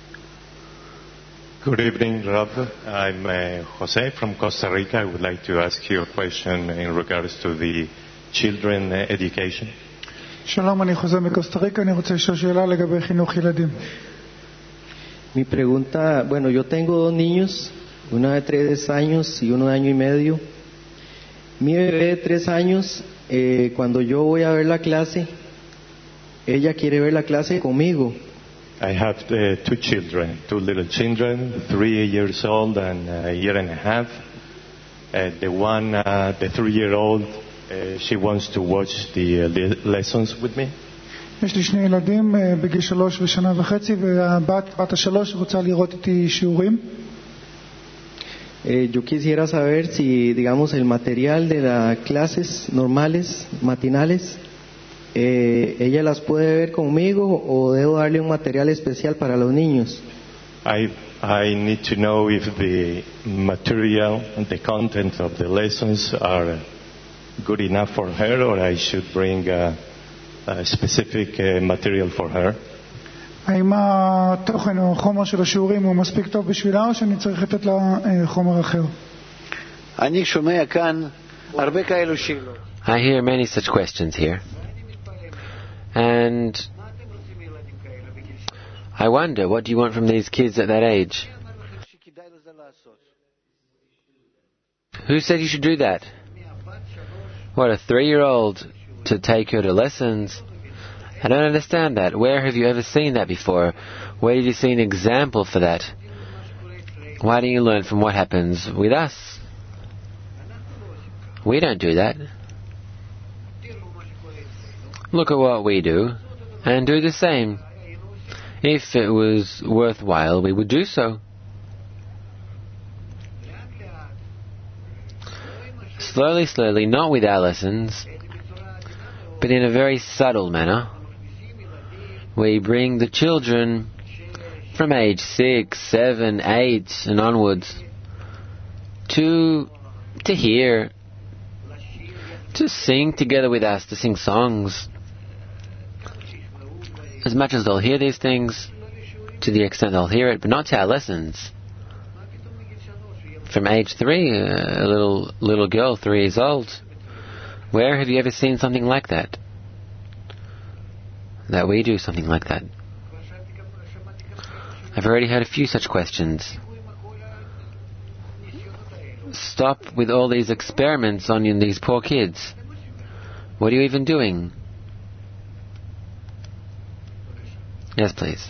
Good evening, Rab. I'm uh, Jose from Costa Rica. I would like to ask you a question in regards to the children uh, education. שלום, אני חוזר מקוסטה ריקה, אני רוצה לשאול שאלה לגבי חינוך ילדים. Mi pregunta, bueno, yo tengo dos niños, uno de tres años y uno de año y medio. Mi bebé de tres años, eh, cuando yo voy a ver la clase, ella quiere ver la clase conmigo. I have uh, two children, two little children, three years old and a year and a half. Uh, the one, uh, the three-year-old, uh, she wants to watch the uh, le- lessons with me. יש לי שני ילדים בגיל שלוש ושנה וחצי, והבת, בת השלוש, רוצה לראות איתי שיעורים. Eh, yo quisiera saber si, digamos, el material de las clases normales, matinales, eh, ella las puede ver conmigo o debo darle un material especial para los niños. I I need to know if the material and the content of the lessons are good enough for her, or I should bring uh, a specific uh, material for her. האם התוכן או החומר של השיעורים הוא מספיק טוב בשבילה, או שאני צריך לתת לה חומר אחר? אני שומע כאן הרבה כאלו שאלות. I hear many such questions here. And I wonder, what do you want from these kids at that age? Who said you should do that? What, a three-year-old to take her to lessons? I don't understand that. Where have you ever seen that before? Where did you see an example for that? Why don't you learn from what happens with us? We don't do that. look at what we do and do the same. If it was worthwhile, we would do so. Slowly, slowly, not with our lessons, but in a very subtle manner, we bring the children from age six, seven, eight and onwards to to hear, to sing together with us, to sing songs. As much as they'll hear these things, to the extent they'll hear it, but not to our lessons. From age three, a little little girl, three years old, where have you ever seen something like that? That we do something like that. I've already heard a few such questions. Stop with all these experiments on these poor kids. What are you even doing? Yes, please.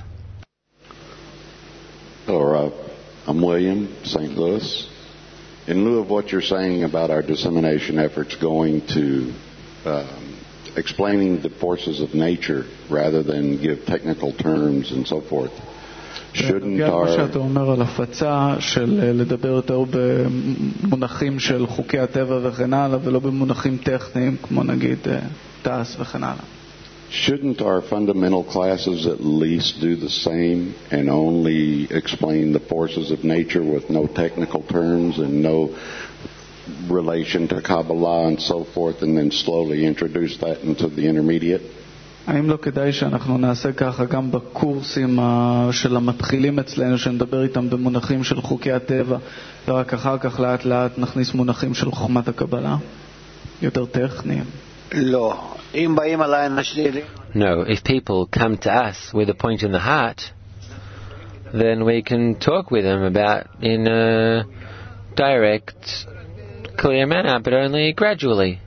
Hello, Rob. I'm William, Saint Louis. In lieu of what you're saying about our dissemination efforts going to um, explaining the forces of nature rather than give technical terms and so forth, shouldn't מה our... שאתה אומר על הפצה של לדבר יותר במונחים של חוקי הטבע וכן הלאה ולא במונחים טכניים כמו נגיד תעש וכן הלאה. Shouldn't our fundamental classes at least do the same and only explain the forces of nature with no technical terms and no relation to Kabbalah and so forth, and then slowly introduce that into the intermediate? האם לא כדאי שאנחנו נעשה ככה גם בקורסים של המתחילים אצלנו, שנדבר איתם במונחים של חוקי הטבע, ורק אחר כך לאט לאט נכניס מונחים של חוכמת הקבלה? יותר טכניים. לא. אם באים עליי אנשים... No, if people come to us with a point in the heart, then we can talk with them about in a direct, clear manner, but only gradually.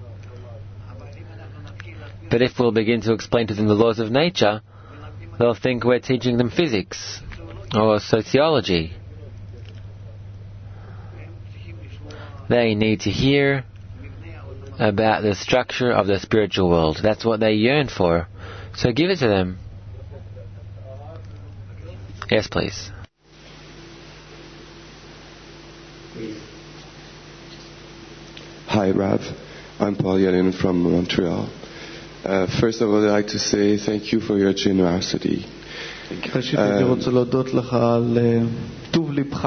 But if we'll begin to explain to them the laws of nature, they'll think we're teaching them physics or sociology. They need to hear about the structure of the spiritual world. That's what they yearn for. So give it to them. Yes, please. Hi, Rav. I'm Paul Yellen from Montreal. Uh, first of all, I'd like to say thank you for your generosity. ראשית, אני רוצה להודות לך על טוב לבך.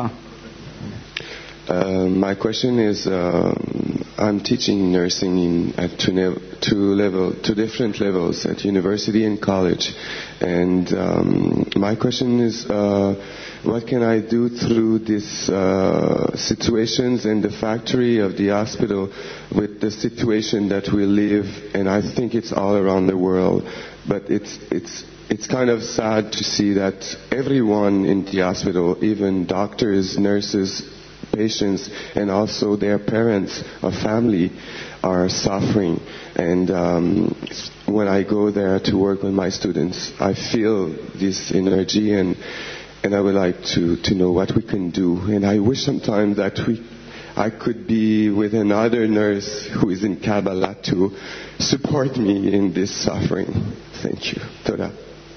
Uh, my question is, uh, I'm teaching nursing in, at two, ne- two level, two different levels at university and college, and um, my question is, uh, what can I do through these uh, situations in the factory of the hospital with the situation that we live, and I think it's all around the world, but it's it's it's kind of sad to see that everyone in the hospital, even doctors, nurses, patients, and also their parents or family are suffering. And um, when I go there to work with my students, I feel this energy, and and I would like to, to know what we can do. And I wish sometimes that we, I could be with another nurse who is in Kabbalah to support me in this suffering. Thank you. Toda.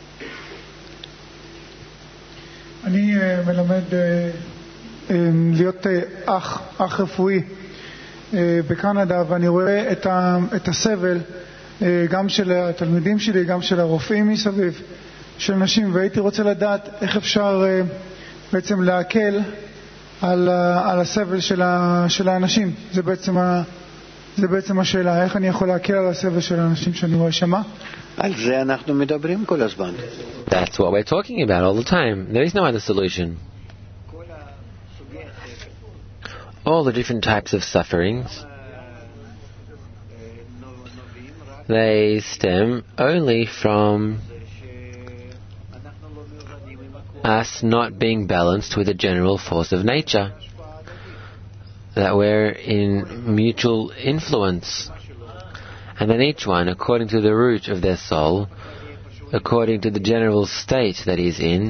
אני מלמד להיות אח, אח רפואי בקנדה, ואני רואה את, ה, את הסבל גם של התלמידים שלי, גם של הרופאים מסביב, של נשים, והייתי רוצה לדעת איך אפשר בעצם להקל על, על הסבל של, ה, של האנשים. זה בעצם, ה, זה בעצם השאלה, איך אני יכול להקל על הסבל של האנשים שאני רואה שמה? על זה אנחנו מדברים כל הזמן. That's what we're talking about all the time. There is no other solution. All the different types of sufferings, they stem only from us not being balanced with the general force of nature, that we're in mutual influence, and then each one, according to the root of their soul, according to the general state that he's in,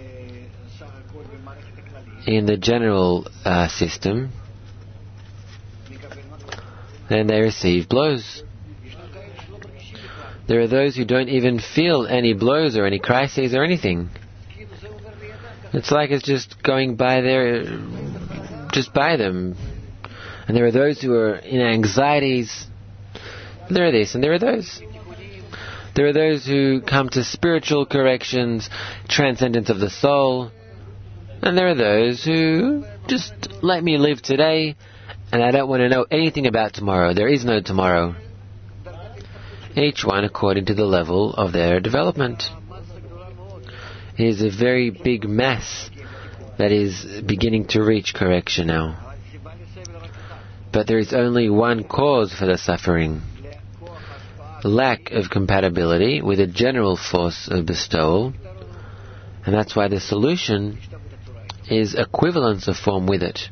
in the general uh, system, then they receive blows. There are those who don't even feel any blows or any crises or anything. It's like it's just going by there, just by them. And there are those who are in anxieties. There are this and there are those. There are those who come to spiritual corrections, transcendence of the soul. And there are those who just let me live today, and I don't want to know anything about tomorrow. There is no tomorrow. Each one according to the level of their development. It is a very big mass that is beginning to reach correction now. But there is only one cause for the suffering. Lack of compatibility with a general force of bestowal. And that's why the solution is equivalence of form with it.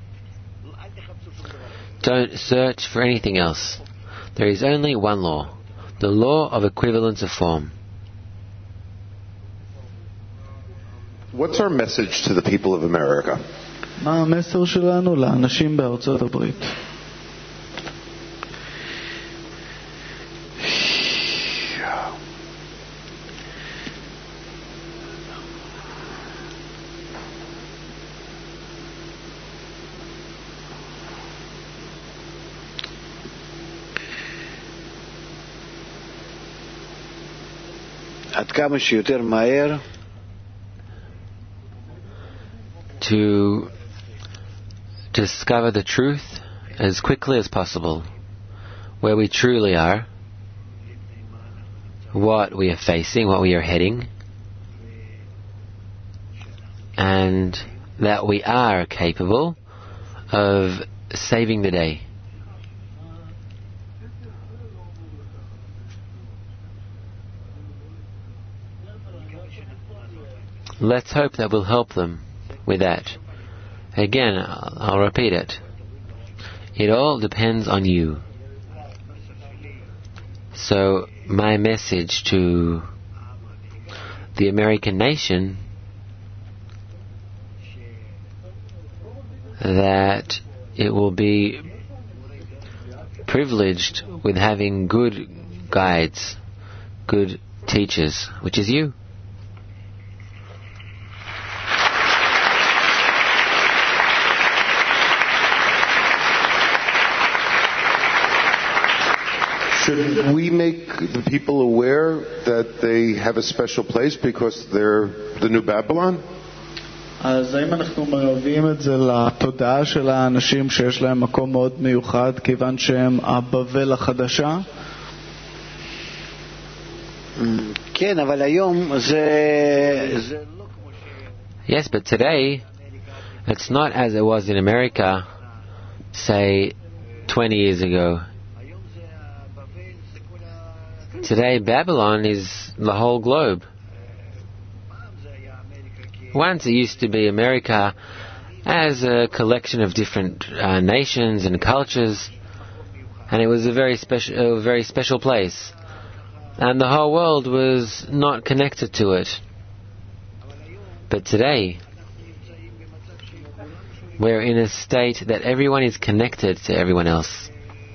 Don't search for anything else. There is only one law. The law of equivalence of form. What's our message to the people of America? מה המסר שלנו לאנשים בארצות הברית? עד כמה שיותר מהר to discover the truth as quickly as possible, where we truly are, what we are facing, what we are heading, and that we are capable of saving the day. Let's hope that we'll help them with that. Again, I'll repeat it. It all depends on you. So, my message to the American nation, that it will be privileged with having good guides, good teachers, which is you. Should we make the people aware that they have a special place because they're the new Babylon? אז האם אנחנו מערבים את זה לתודעה של האנשים שיש להם מקום מאוד מיוחד כיוון שהם הבבל החדשה? כן, אבל היום זה... Yes, but today it's not as it was in America, say, twenty years ago. Today, Babylon is the whole globe. Once it used to be America as a collection of different uh, nations and cultures, and it was a very special, a very special place, and the whole world was not connected to it. But today, we're in a state that everyone is connected to everyone else.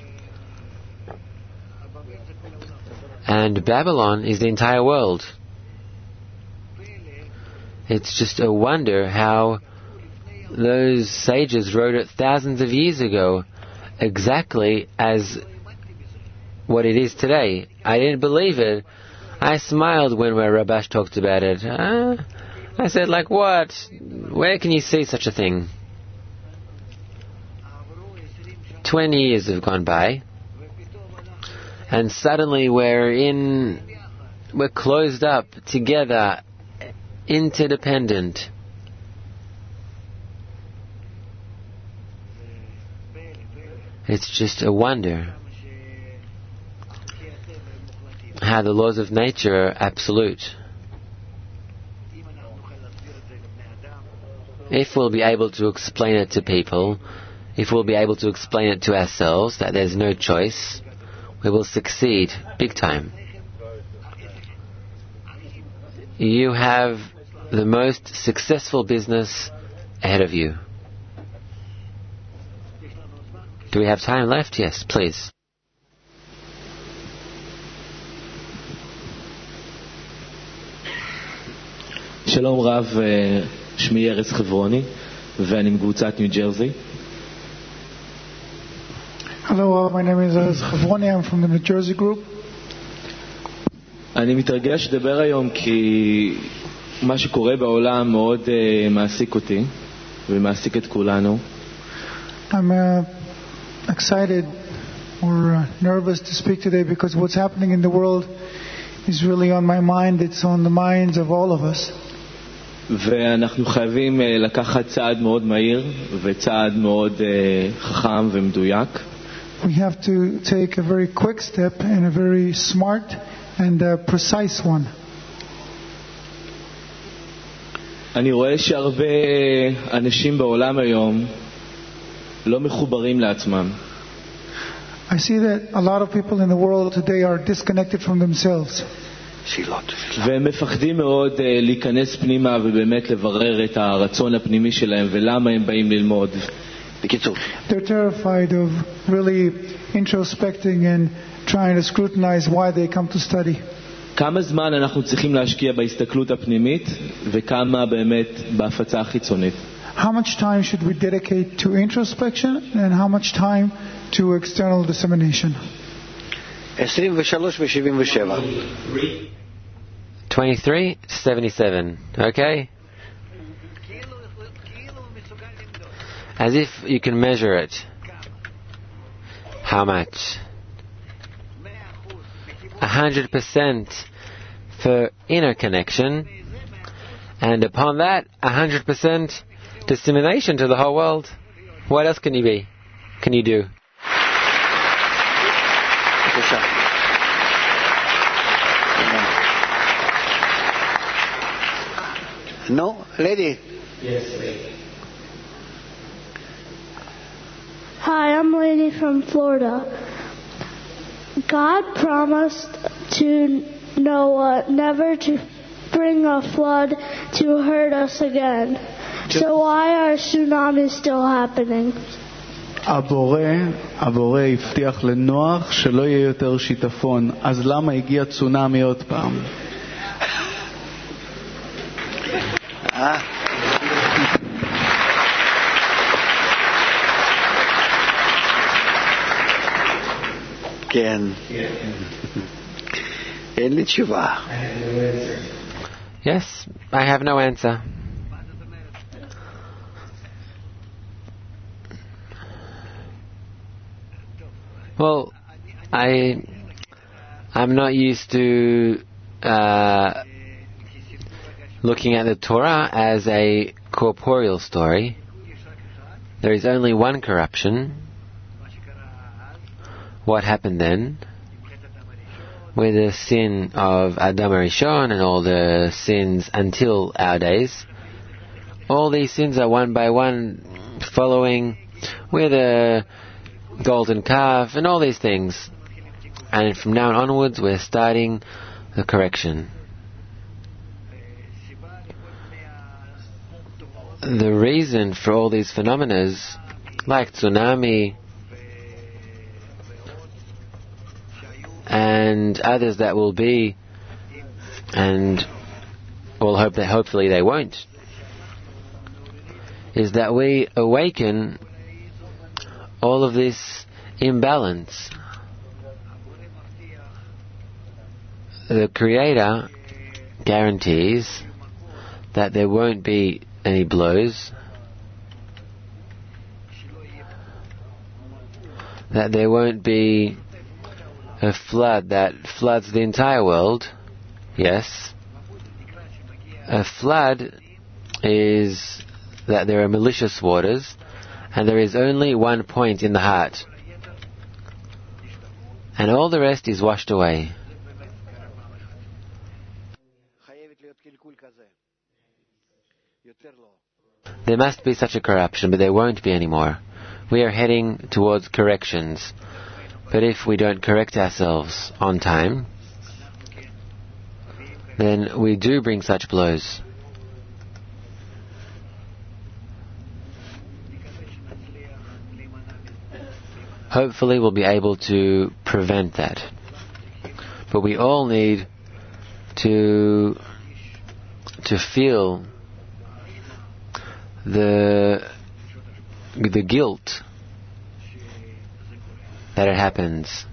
And Babylon is the entire world. It's just a wonder how those sages wrote it thousands of years ago, exactly as what it is today. I didn't believe it. I smiled when Rabash talked about it. Uh, I said, like, what? Where can you see such a thing? Twenty years have gone by. And suddenly we're in, we're closed up, together, interdependent. It's just a wonder how the laws of nature are absolute. If we'll be able to explain it to people, if we'll be able to explain it to ourselves, that there's no choice, we will succeed big time. You have the most successful business ahead of you. Do we have time left? Yes, please. שלום רב, שמי ארז חברוני ואני מקבוצת ניו ג'רזי. Hello, my name is Erez Chavroni. I'm from the New Jersey group. אני מתרגש לדבר היום כי מה שקורה בעולם מאוד uh, מעסיק אותי ומעסיק את כולנו. I'm uh, excited or uh, nervous to speak today because what's happening in the world is really on my mind. It's on the minds of all of us. ואנחנו חייבים uh, לקחת צעד מאוד מהיר וצעד מאוד uh, חכם ומדויק. We have to take a very quick step and a very smart and a precise one. אני רואה שהרבה אנשים בעולם היום לא מחוברים לעצמם. I see that a lot of people in the world today are disconnected from themselves. והם מפחדים מאוד להיכנס פנימה ובאמת לברר את הרצון הפנימי שלהם ולמה הם באים ללמוד. They're terrified of really introspecting and trying to scrutinize why they come to study. כמה זמן אנחנו צריכים להשקיע בהסתכלות הפנימית וכמה באמת בהפצה החיצונית? How much time should we dedicate to introspection and how much time to external dissemination? twenty-three seventy-seven. Okay? As if you can measure it. How much? A hundred percent for inner connection, and upon that, a hundred percent dissemination to the whole world. What else can you be? Can you do? No, lady. Yes, lady. Hi, I'm Lady from Florida. God promised to Noah never to bring a flood to hurt us again. So why are tsunamis still happening? הבורא, הבורא הבטיח לנוח שלא יהיה יותר שיטפון. אז למה הגיע צונאמי עוד פעם? כן. אין לי תשובה. Yes, I have no answer. Well, I I'm not used to uh, looking at the Torah as a corporeal story. There is only one corruption. What happened then? With the sin of Adam Rishon and all the sins until our days, all these sins are one by one following with a golden calf and all these things. And from now onwards we're starting the correction. The reason for all these phenomena, like tsunami and others that will be, and we'll hope that hopefully they won't, is that we awaken all of this imbalance. The Creator guarantees that there won't be any blows, that there won't be a flood that floods the entire world. Yes. A flood is that there are malicious waters and there is only one point in the heart. And all the rest is washed away. There must be such a corruption, but there won't be any more. We are heading towards corrections. But if we don't correct ourselves on time, then we do bring such blows. Hopefully we'll be able to prevent that. But we all need to to feel the the guilt that it happens.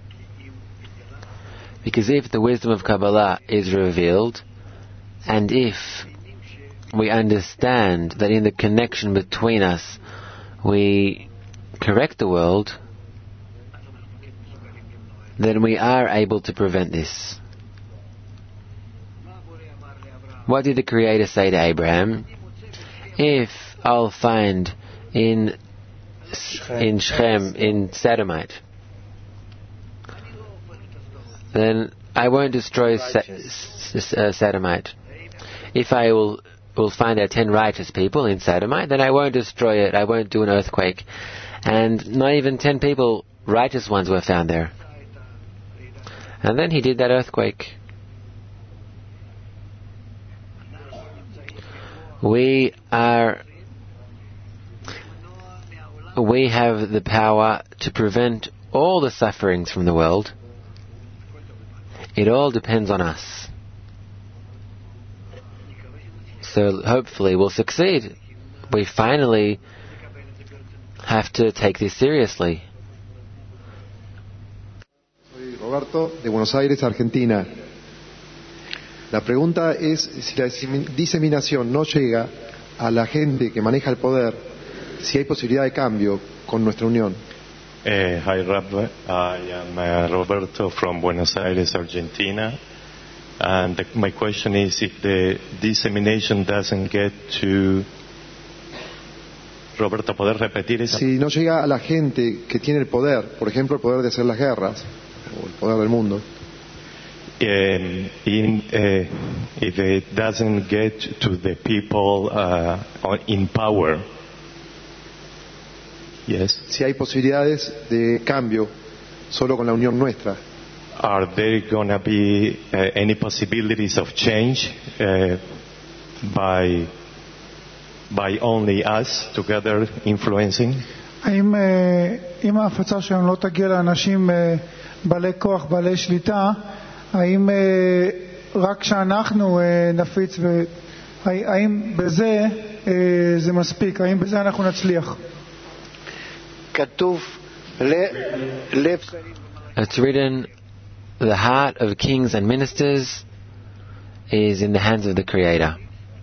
Because if the wisdom of Kabbalah is revealed, and if we understand that in the connection between us we correct the world, then we are able to prevent this. What did the Creator say to Abraham? If I'll find in in Shechem, in Sodomite, then I won't destroy Sa- uh, Sodomite. If I will will find there ten righteous people in Sodomite, then I won't destroy it. I won't do an earthquake. And not even ten people, righteous ones, were found there. And then he did that earthquake. We are, we have the power to prevent all the sufferings from the world. It all depends on us. So hopefully we'll succeed. We finally have to take this seriously. Soy Roberto, de Buenos Aires, Argentina. La pregunta es si la diseminación no llega a la gente que maneja el poder, si hay posibilidad de cambio con nuestra unión. Uh, hi, Rabbi. I am uh, Roberto from Buenos Aires, Argentina. And the, my question is if the dissemination doesn't get to... Roberto, ¿poder repetir esa? Si no llega a la gente que tiene el poder, por ejemplo, el poder de hacer las guerras, o el poder del mundo. Um, in, uh, if it doesn't get to the people uh, in power, yes. Si hay posibilidades de cambio solo con la unión nuestra. Are there going to be uh, any possibilities of change uh, by by only us together influencing? האם אם ההפצה שלנו לא תגיע לאנשים בעלי כוח, בעלי שליטה, האם רק שאנחנו נפיץ, האם בזה זה מספיק? האם בזה אנחנו נצליח? כתוב לב. It's written, the heart of kings and ministers is in the hands of the Creator.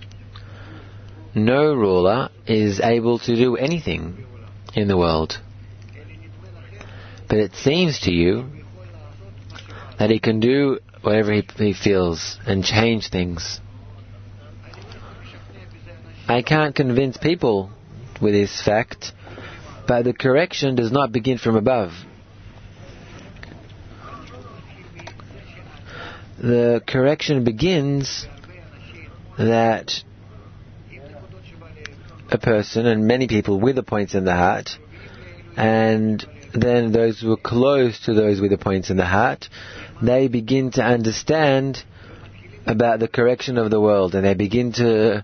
No ruler is able to do anything in the world. But it seems to you that he can do whatever he, he feels and change things. I can't convince people with this fact, but the correction does not begin from above. The correction begins that a person and many people with the points in the heart, and then those who are close to those with the points in the heart, they begin to understand about the correction of the world, and they begin to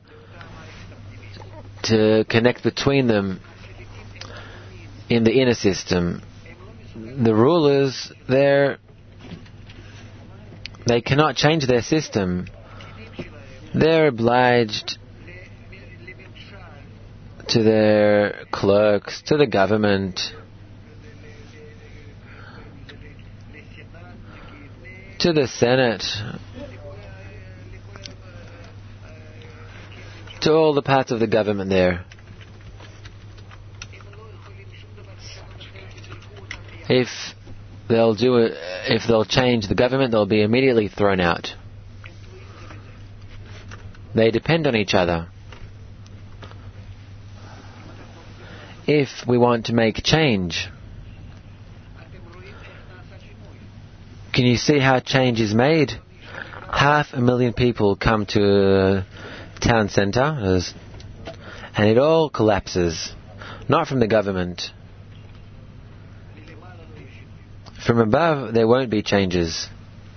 to connect between them in the inner system. The rulers, they're they cannot change their system. They're obliged to their clerks, to the government, to the Senate, to all the parts of the government there. If they'll do it, if they'll change the government, they'll be immediately thrown out. They depend on each other. If we want to make change, can you see how change is made? Half a million people come to a town centre, and it all collapses. Not from the government. From above, there won't be changes.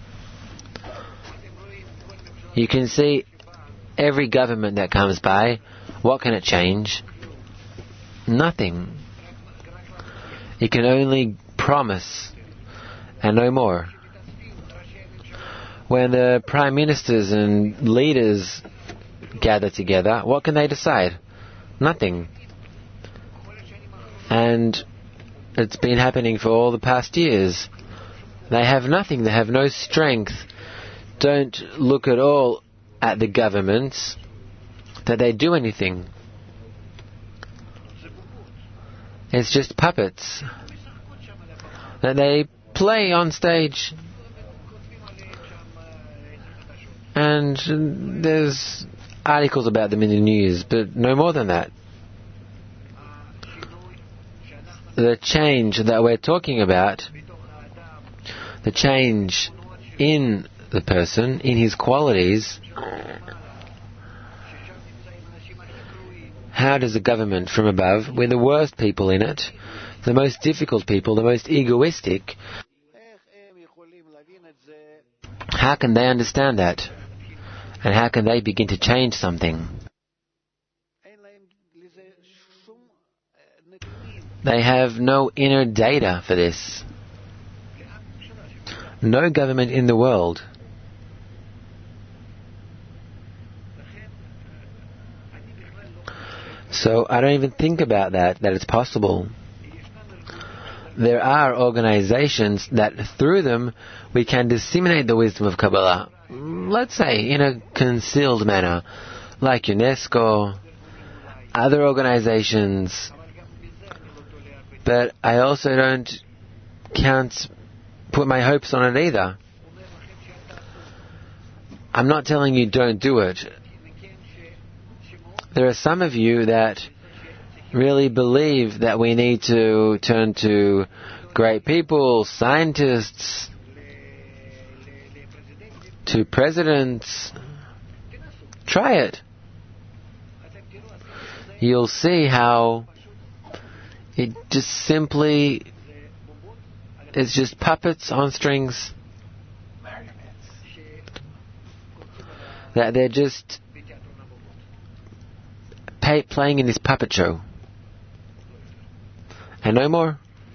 You can see every government that comes by, what can it change? Nothing. It can only promise and no more. When the prime ministers and leaders gather together, what can they decide? Nothing. And it's been happening for all the past years. They have nothing. They have no strength. Don't look at all at the governments that they do anything. It's just puppets that they play on stage. And there's articles about them in the news, but no more than that. The change that we're talking about, the change in the person, in his qualities, how does the government from above, with the worst people in it, the most difficult people, the most egoistic, how can they understand that? And how can they begin to change something? They have no inner data for this. No government in the world. So I don't even think about that, that it's possible. There are organizations that through them we can disseminate the wisdom of Kabbalah. Let's say in a concealed manner, like UNESCO, other organizations. But I also don't count, put my hopes on it either. I'm not telling you don't do it. There are some of you that really believe that we need to turn to great people, scientists, to presidents. Try it. You'll see how it just simply is just puppets on strings. That they're just pay, playing in this puppet show. And no more.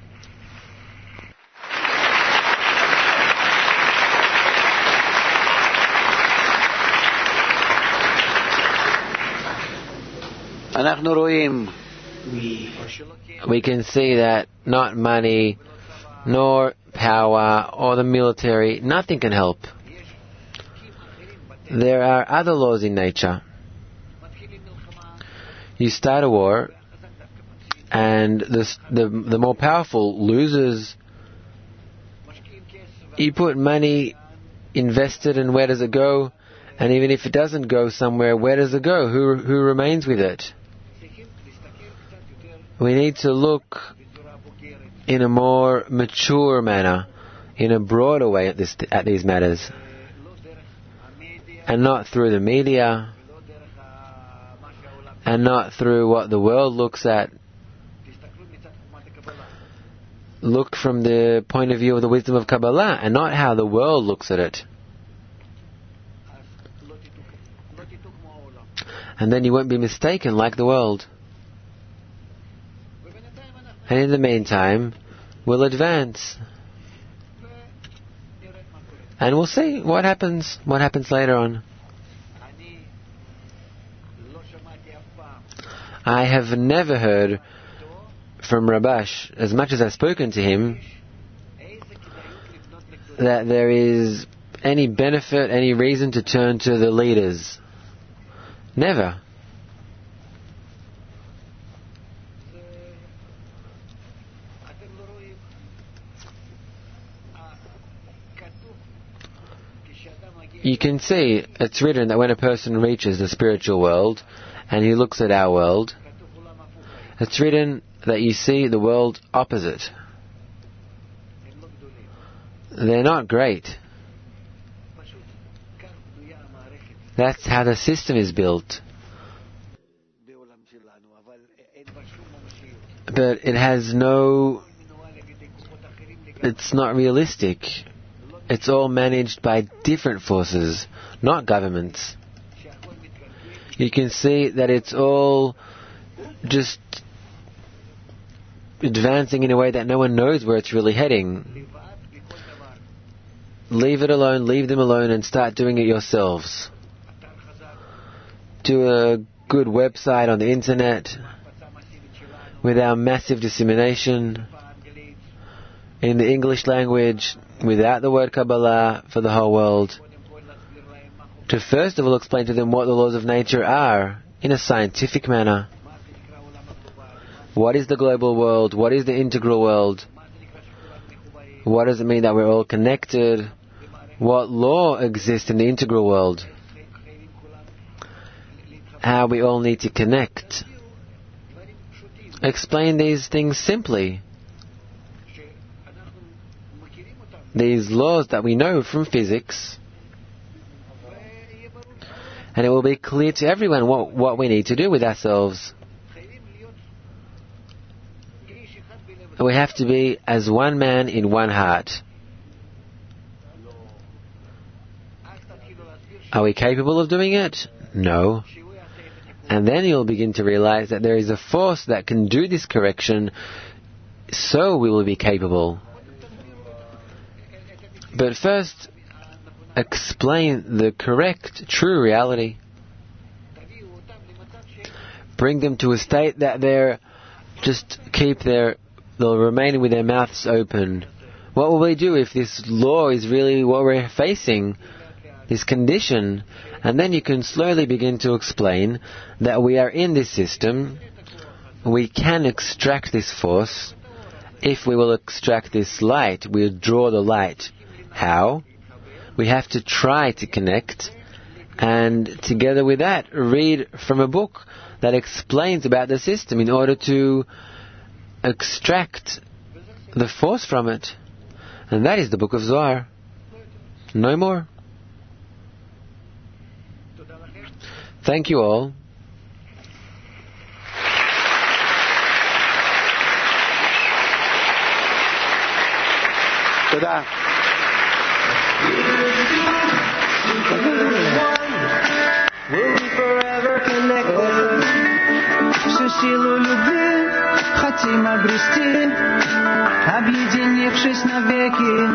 We can see that not money, nor power, or the military, nothing can help. There are other laws in nature. You start a war, and the, the, the more powerful loses. You put money invested, and where does it go? And even if it doesn't go somewhere, where does it go? Who, who remains with it? We need to look in a more mature manner, in a broader way at, this, at these matters. And not through the media, and not through what the world looks at. Look from the point of view of the wisdom of Kabbalah, and not how the world looks at it. And then you won't be mistaken like the world. And in the meantime, we'll advance. And we'll see what happens, what happens later on. I have never heard from Rabash, as much as I've spoken to him, that there is any benefit, any reason to turn to the leaders. Never. You can see it's written that when a person reaches the spiritual world and he looks at our world, it's written that you see the world opposite. They're not great. That's how the system is built. But it has no... It's not realistic. It's all managed by different forces, not governments. You can see that it's all just advancing in a way that no one knows where it's really heading. Leave it alone, leave them alone, and start doing it yourselves. do a good website on the internet with our massive dissemination in the English language without the word Kabbalah for the whole world, to first of all explain to them what the laws of nature are in a scientific manner. What is the global world? What is the integral world? What does it mean that we're all connected? What law exists in the integral world? How we all need to connect. Explain these things simply. These laws that we know from physics. And it will be clear to everyone what, what we need to do with ourselves. We have to be as one man in one heart. Are we capable of doing it? No. And then you'll begin to realize that there is a force that can do this correction, so we will be capable. But first, explain the correct, true reality. Bring them to a state that they're just keep their, they'll remain with their mouths open. What will we do if this law is really what we're facing, this condition? And then you can slowly begin to explain that we are in this system, we can extract this force. If we will extract this light, we'll draw the light. How? We have to try to connect, and together with that, read from a book that explains about the system in order to extract the force from it. And that is the book of Zohar. No more. Thank you all. תודה. We'll be forever connected. Всю силу любви хотим обрести, объединившись навеки.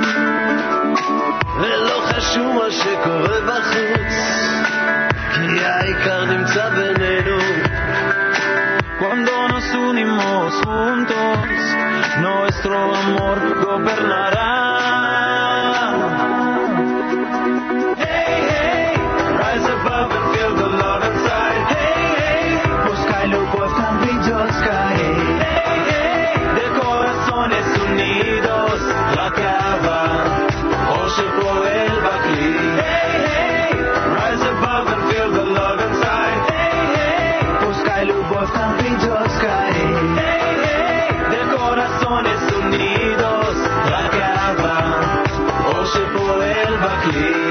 ולא חשוב מה שקורה בחוץ, כי העיקר נמצא בינינו. Cuando nos unimos juntos, nuestro amor gobernará. Hey, hey, rise above and feel the love inside. Hey, hey, пускай любовь к нам придет скорей. Hey, hey, de corazones unidos, la cava, Oshe Poel Bakli. Hey, hey, rise above and feel the love inside. Hey, hey, пускай любовь к нам придет скорей. Hey, hey, de corazones unidos, la cava, Oshe Poel Bakli.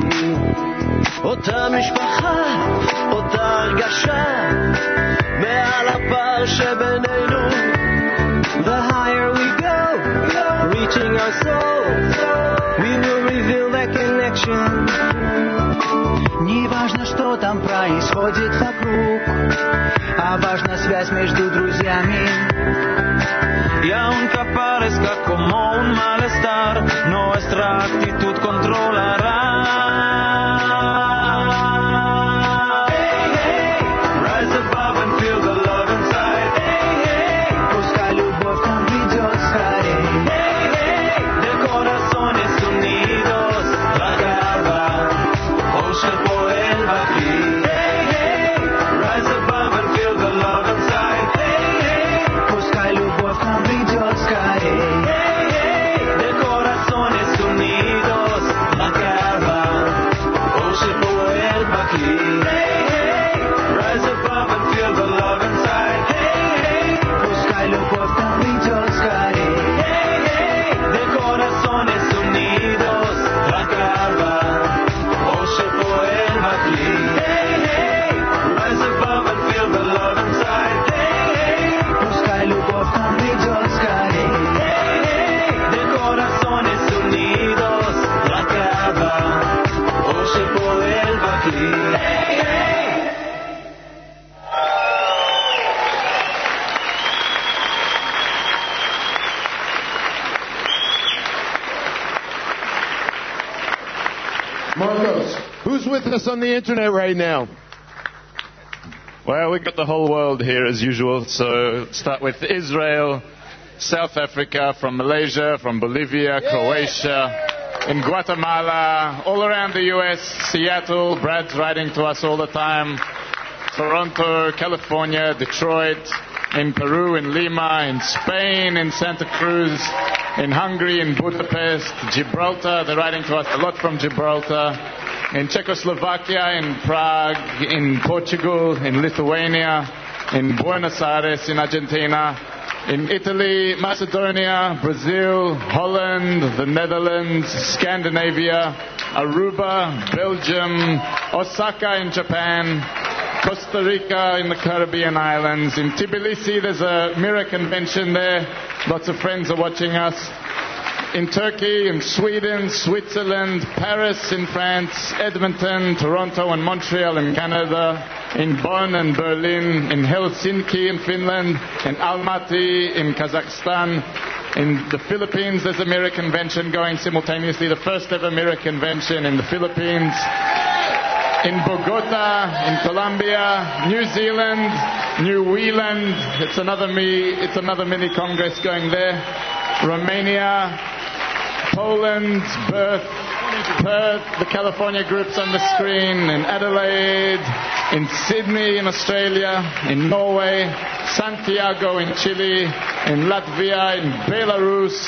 אותה משפחה, אותה הרגשה, מעל הפער שבינינו. The higher we go, reaching our soul, we will reveal that connection. Не важно, что там происходит вокруг, а важна связь между друзьями. Y aunque parezca como un malestar, nuestra actitud controlará. Marcos, who's with us on the internet right now? Well, we've got the whole world here as usual, so start with Israel, South Africa, from Malaysia, from Bolivia, Croatia, in Guatemala, all around the U S, Seattle, Brad's writing to us all the time, Toronto, California, Detroit, in Peru, in Lima, in Spain, in Santa Cruz, in Hungary, in Budapest, Gibraltar, they're writing to us a lot from Gibraltar, in Czechoslovakia, in Prague, in Portugal, in Lithuania, in Buenos Aires, in Argentina, in Italy, Macedonia, Brazil, Holland, the Netherlands, Scandinavia, Aruba, Belgium, Osaka in Japan, Costa Rica in the Caribbean islands. In Tbilisi, there's a Mirror convention there. Lots of friends are watching us. In Turkey, in Sweden, Switzerland, Paris in France, Edmonton, Toronto and Montreal in Canada, in Bonn and Berlin, in Helsinki in Finland, in Almaty in Kazakhstan. In the Philippines, there's a Mirror convention going simultaneously, the first ever Mirror convention in the Philippines. In Bogota, in Colombia, New Zealand, New Wheeland, it's another me, it's another mini congress going there. Romania, Poland, Perth, Perth, the California groups on the screen, in Adelaide, in Sydney in Australia, in Norway, Santiago in Chile, in Latvia, in Belarus,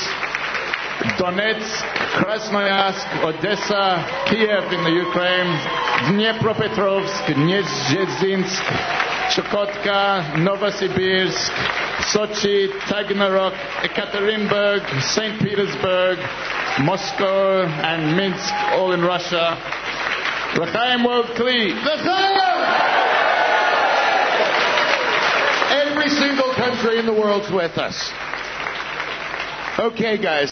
Donetsk, Krasnoyarsk, Odessa, Kiev in the Ukraine, Dnipropetrovsk, Nizhezhinsk, Chukotka, Novosibirsk, Sochi, Taganrog, Ekaterinburg, Saint Petersburg, Moscow, and Minsk, all in Russia. L'chaim World Kli. Every single country in the world's with us. Okay, guys.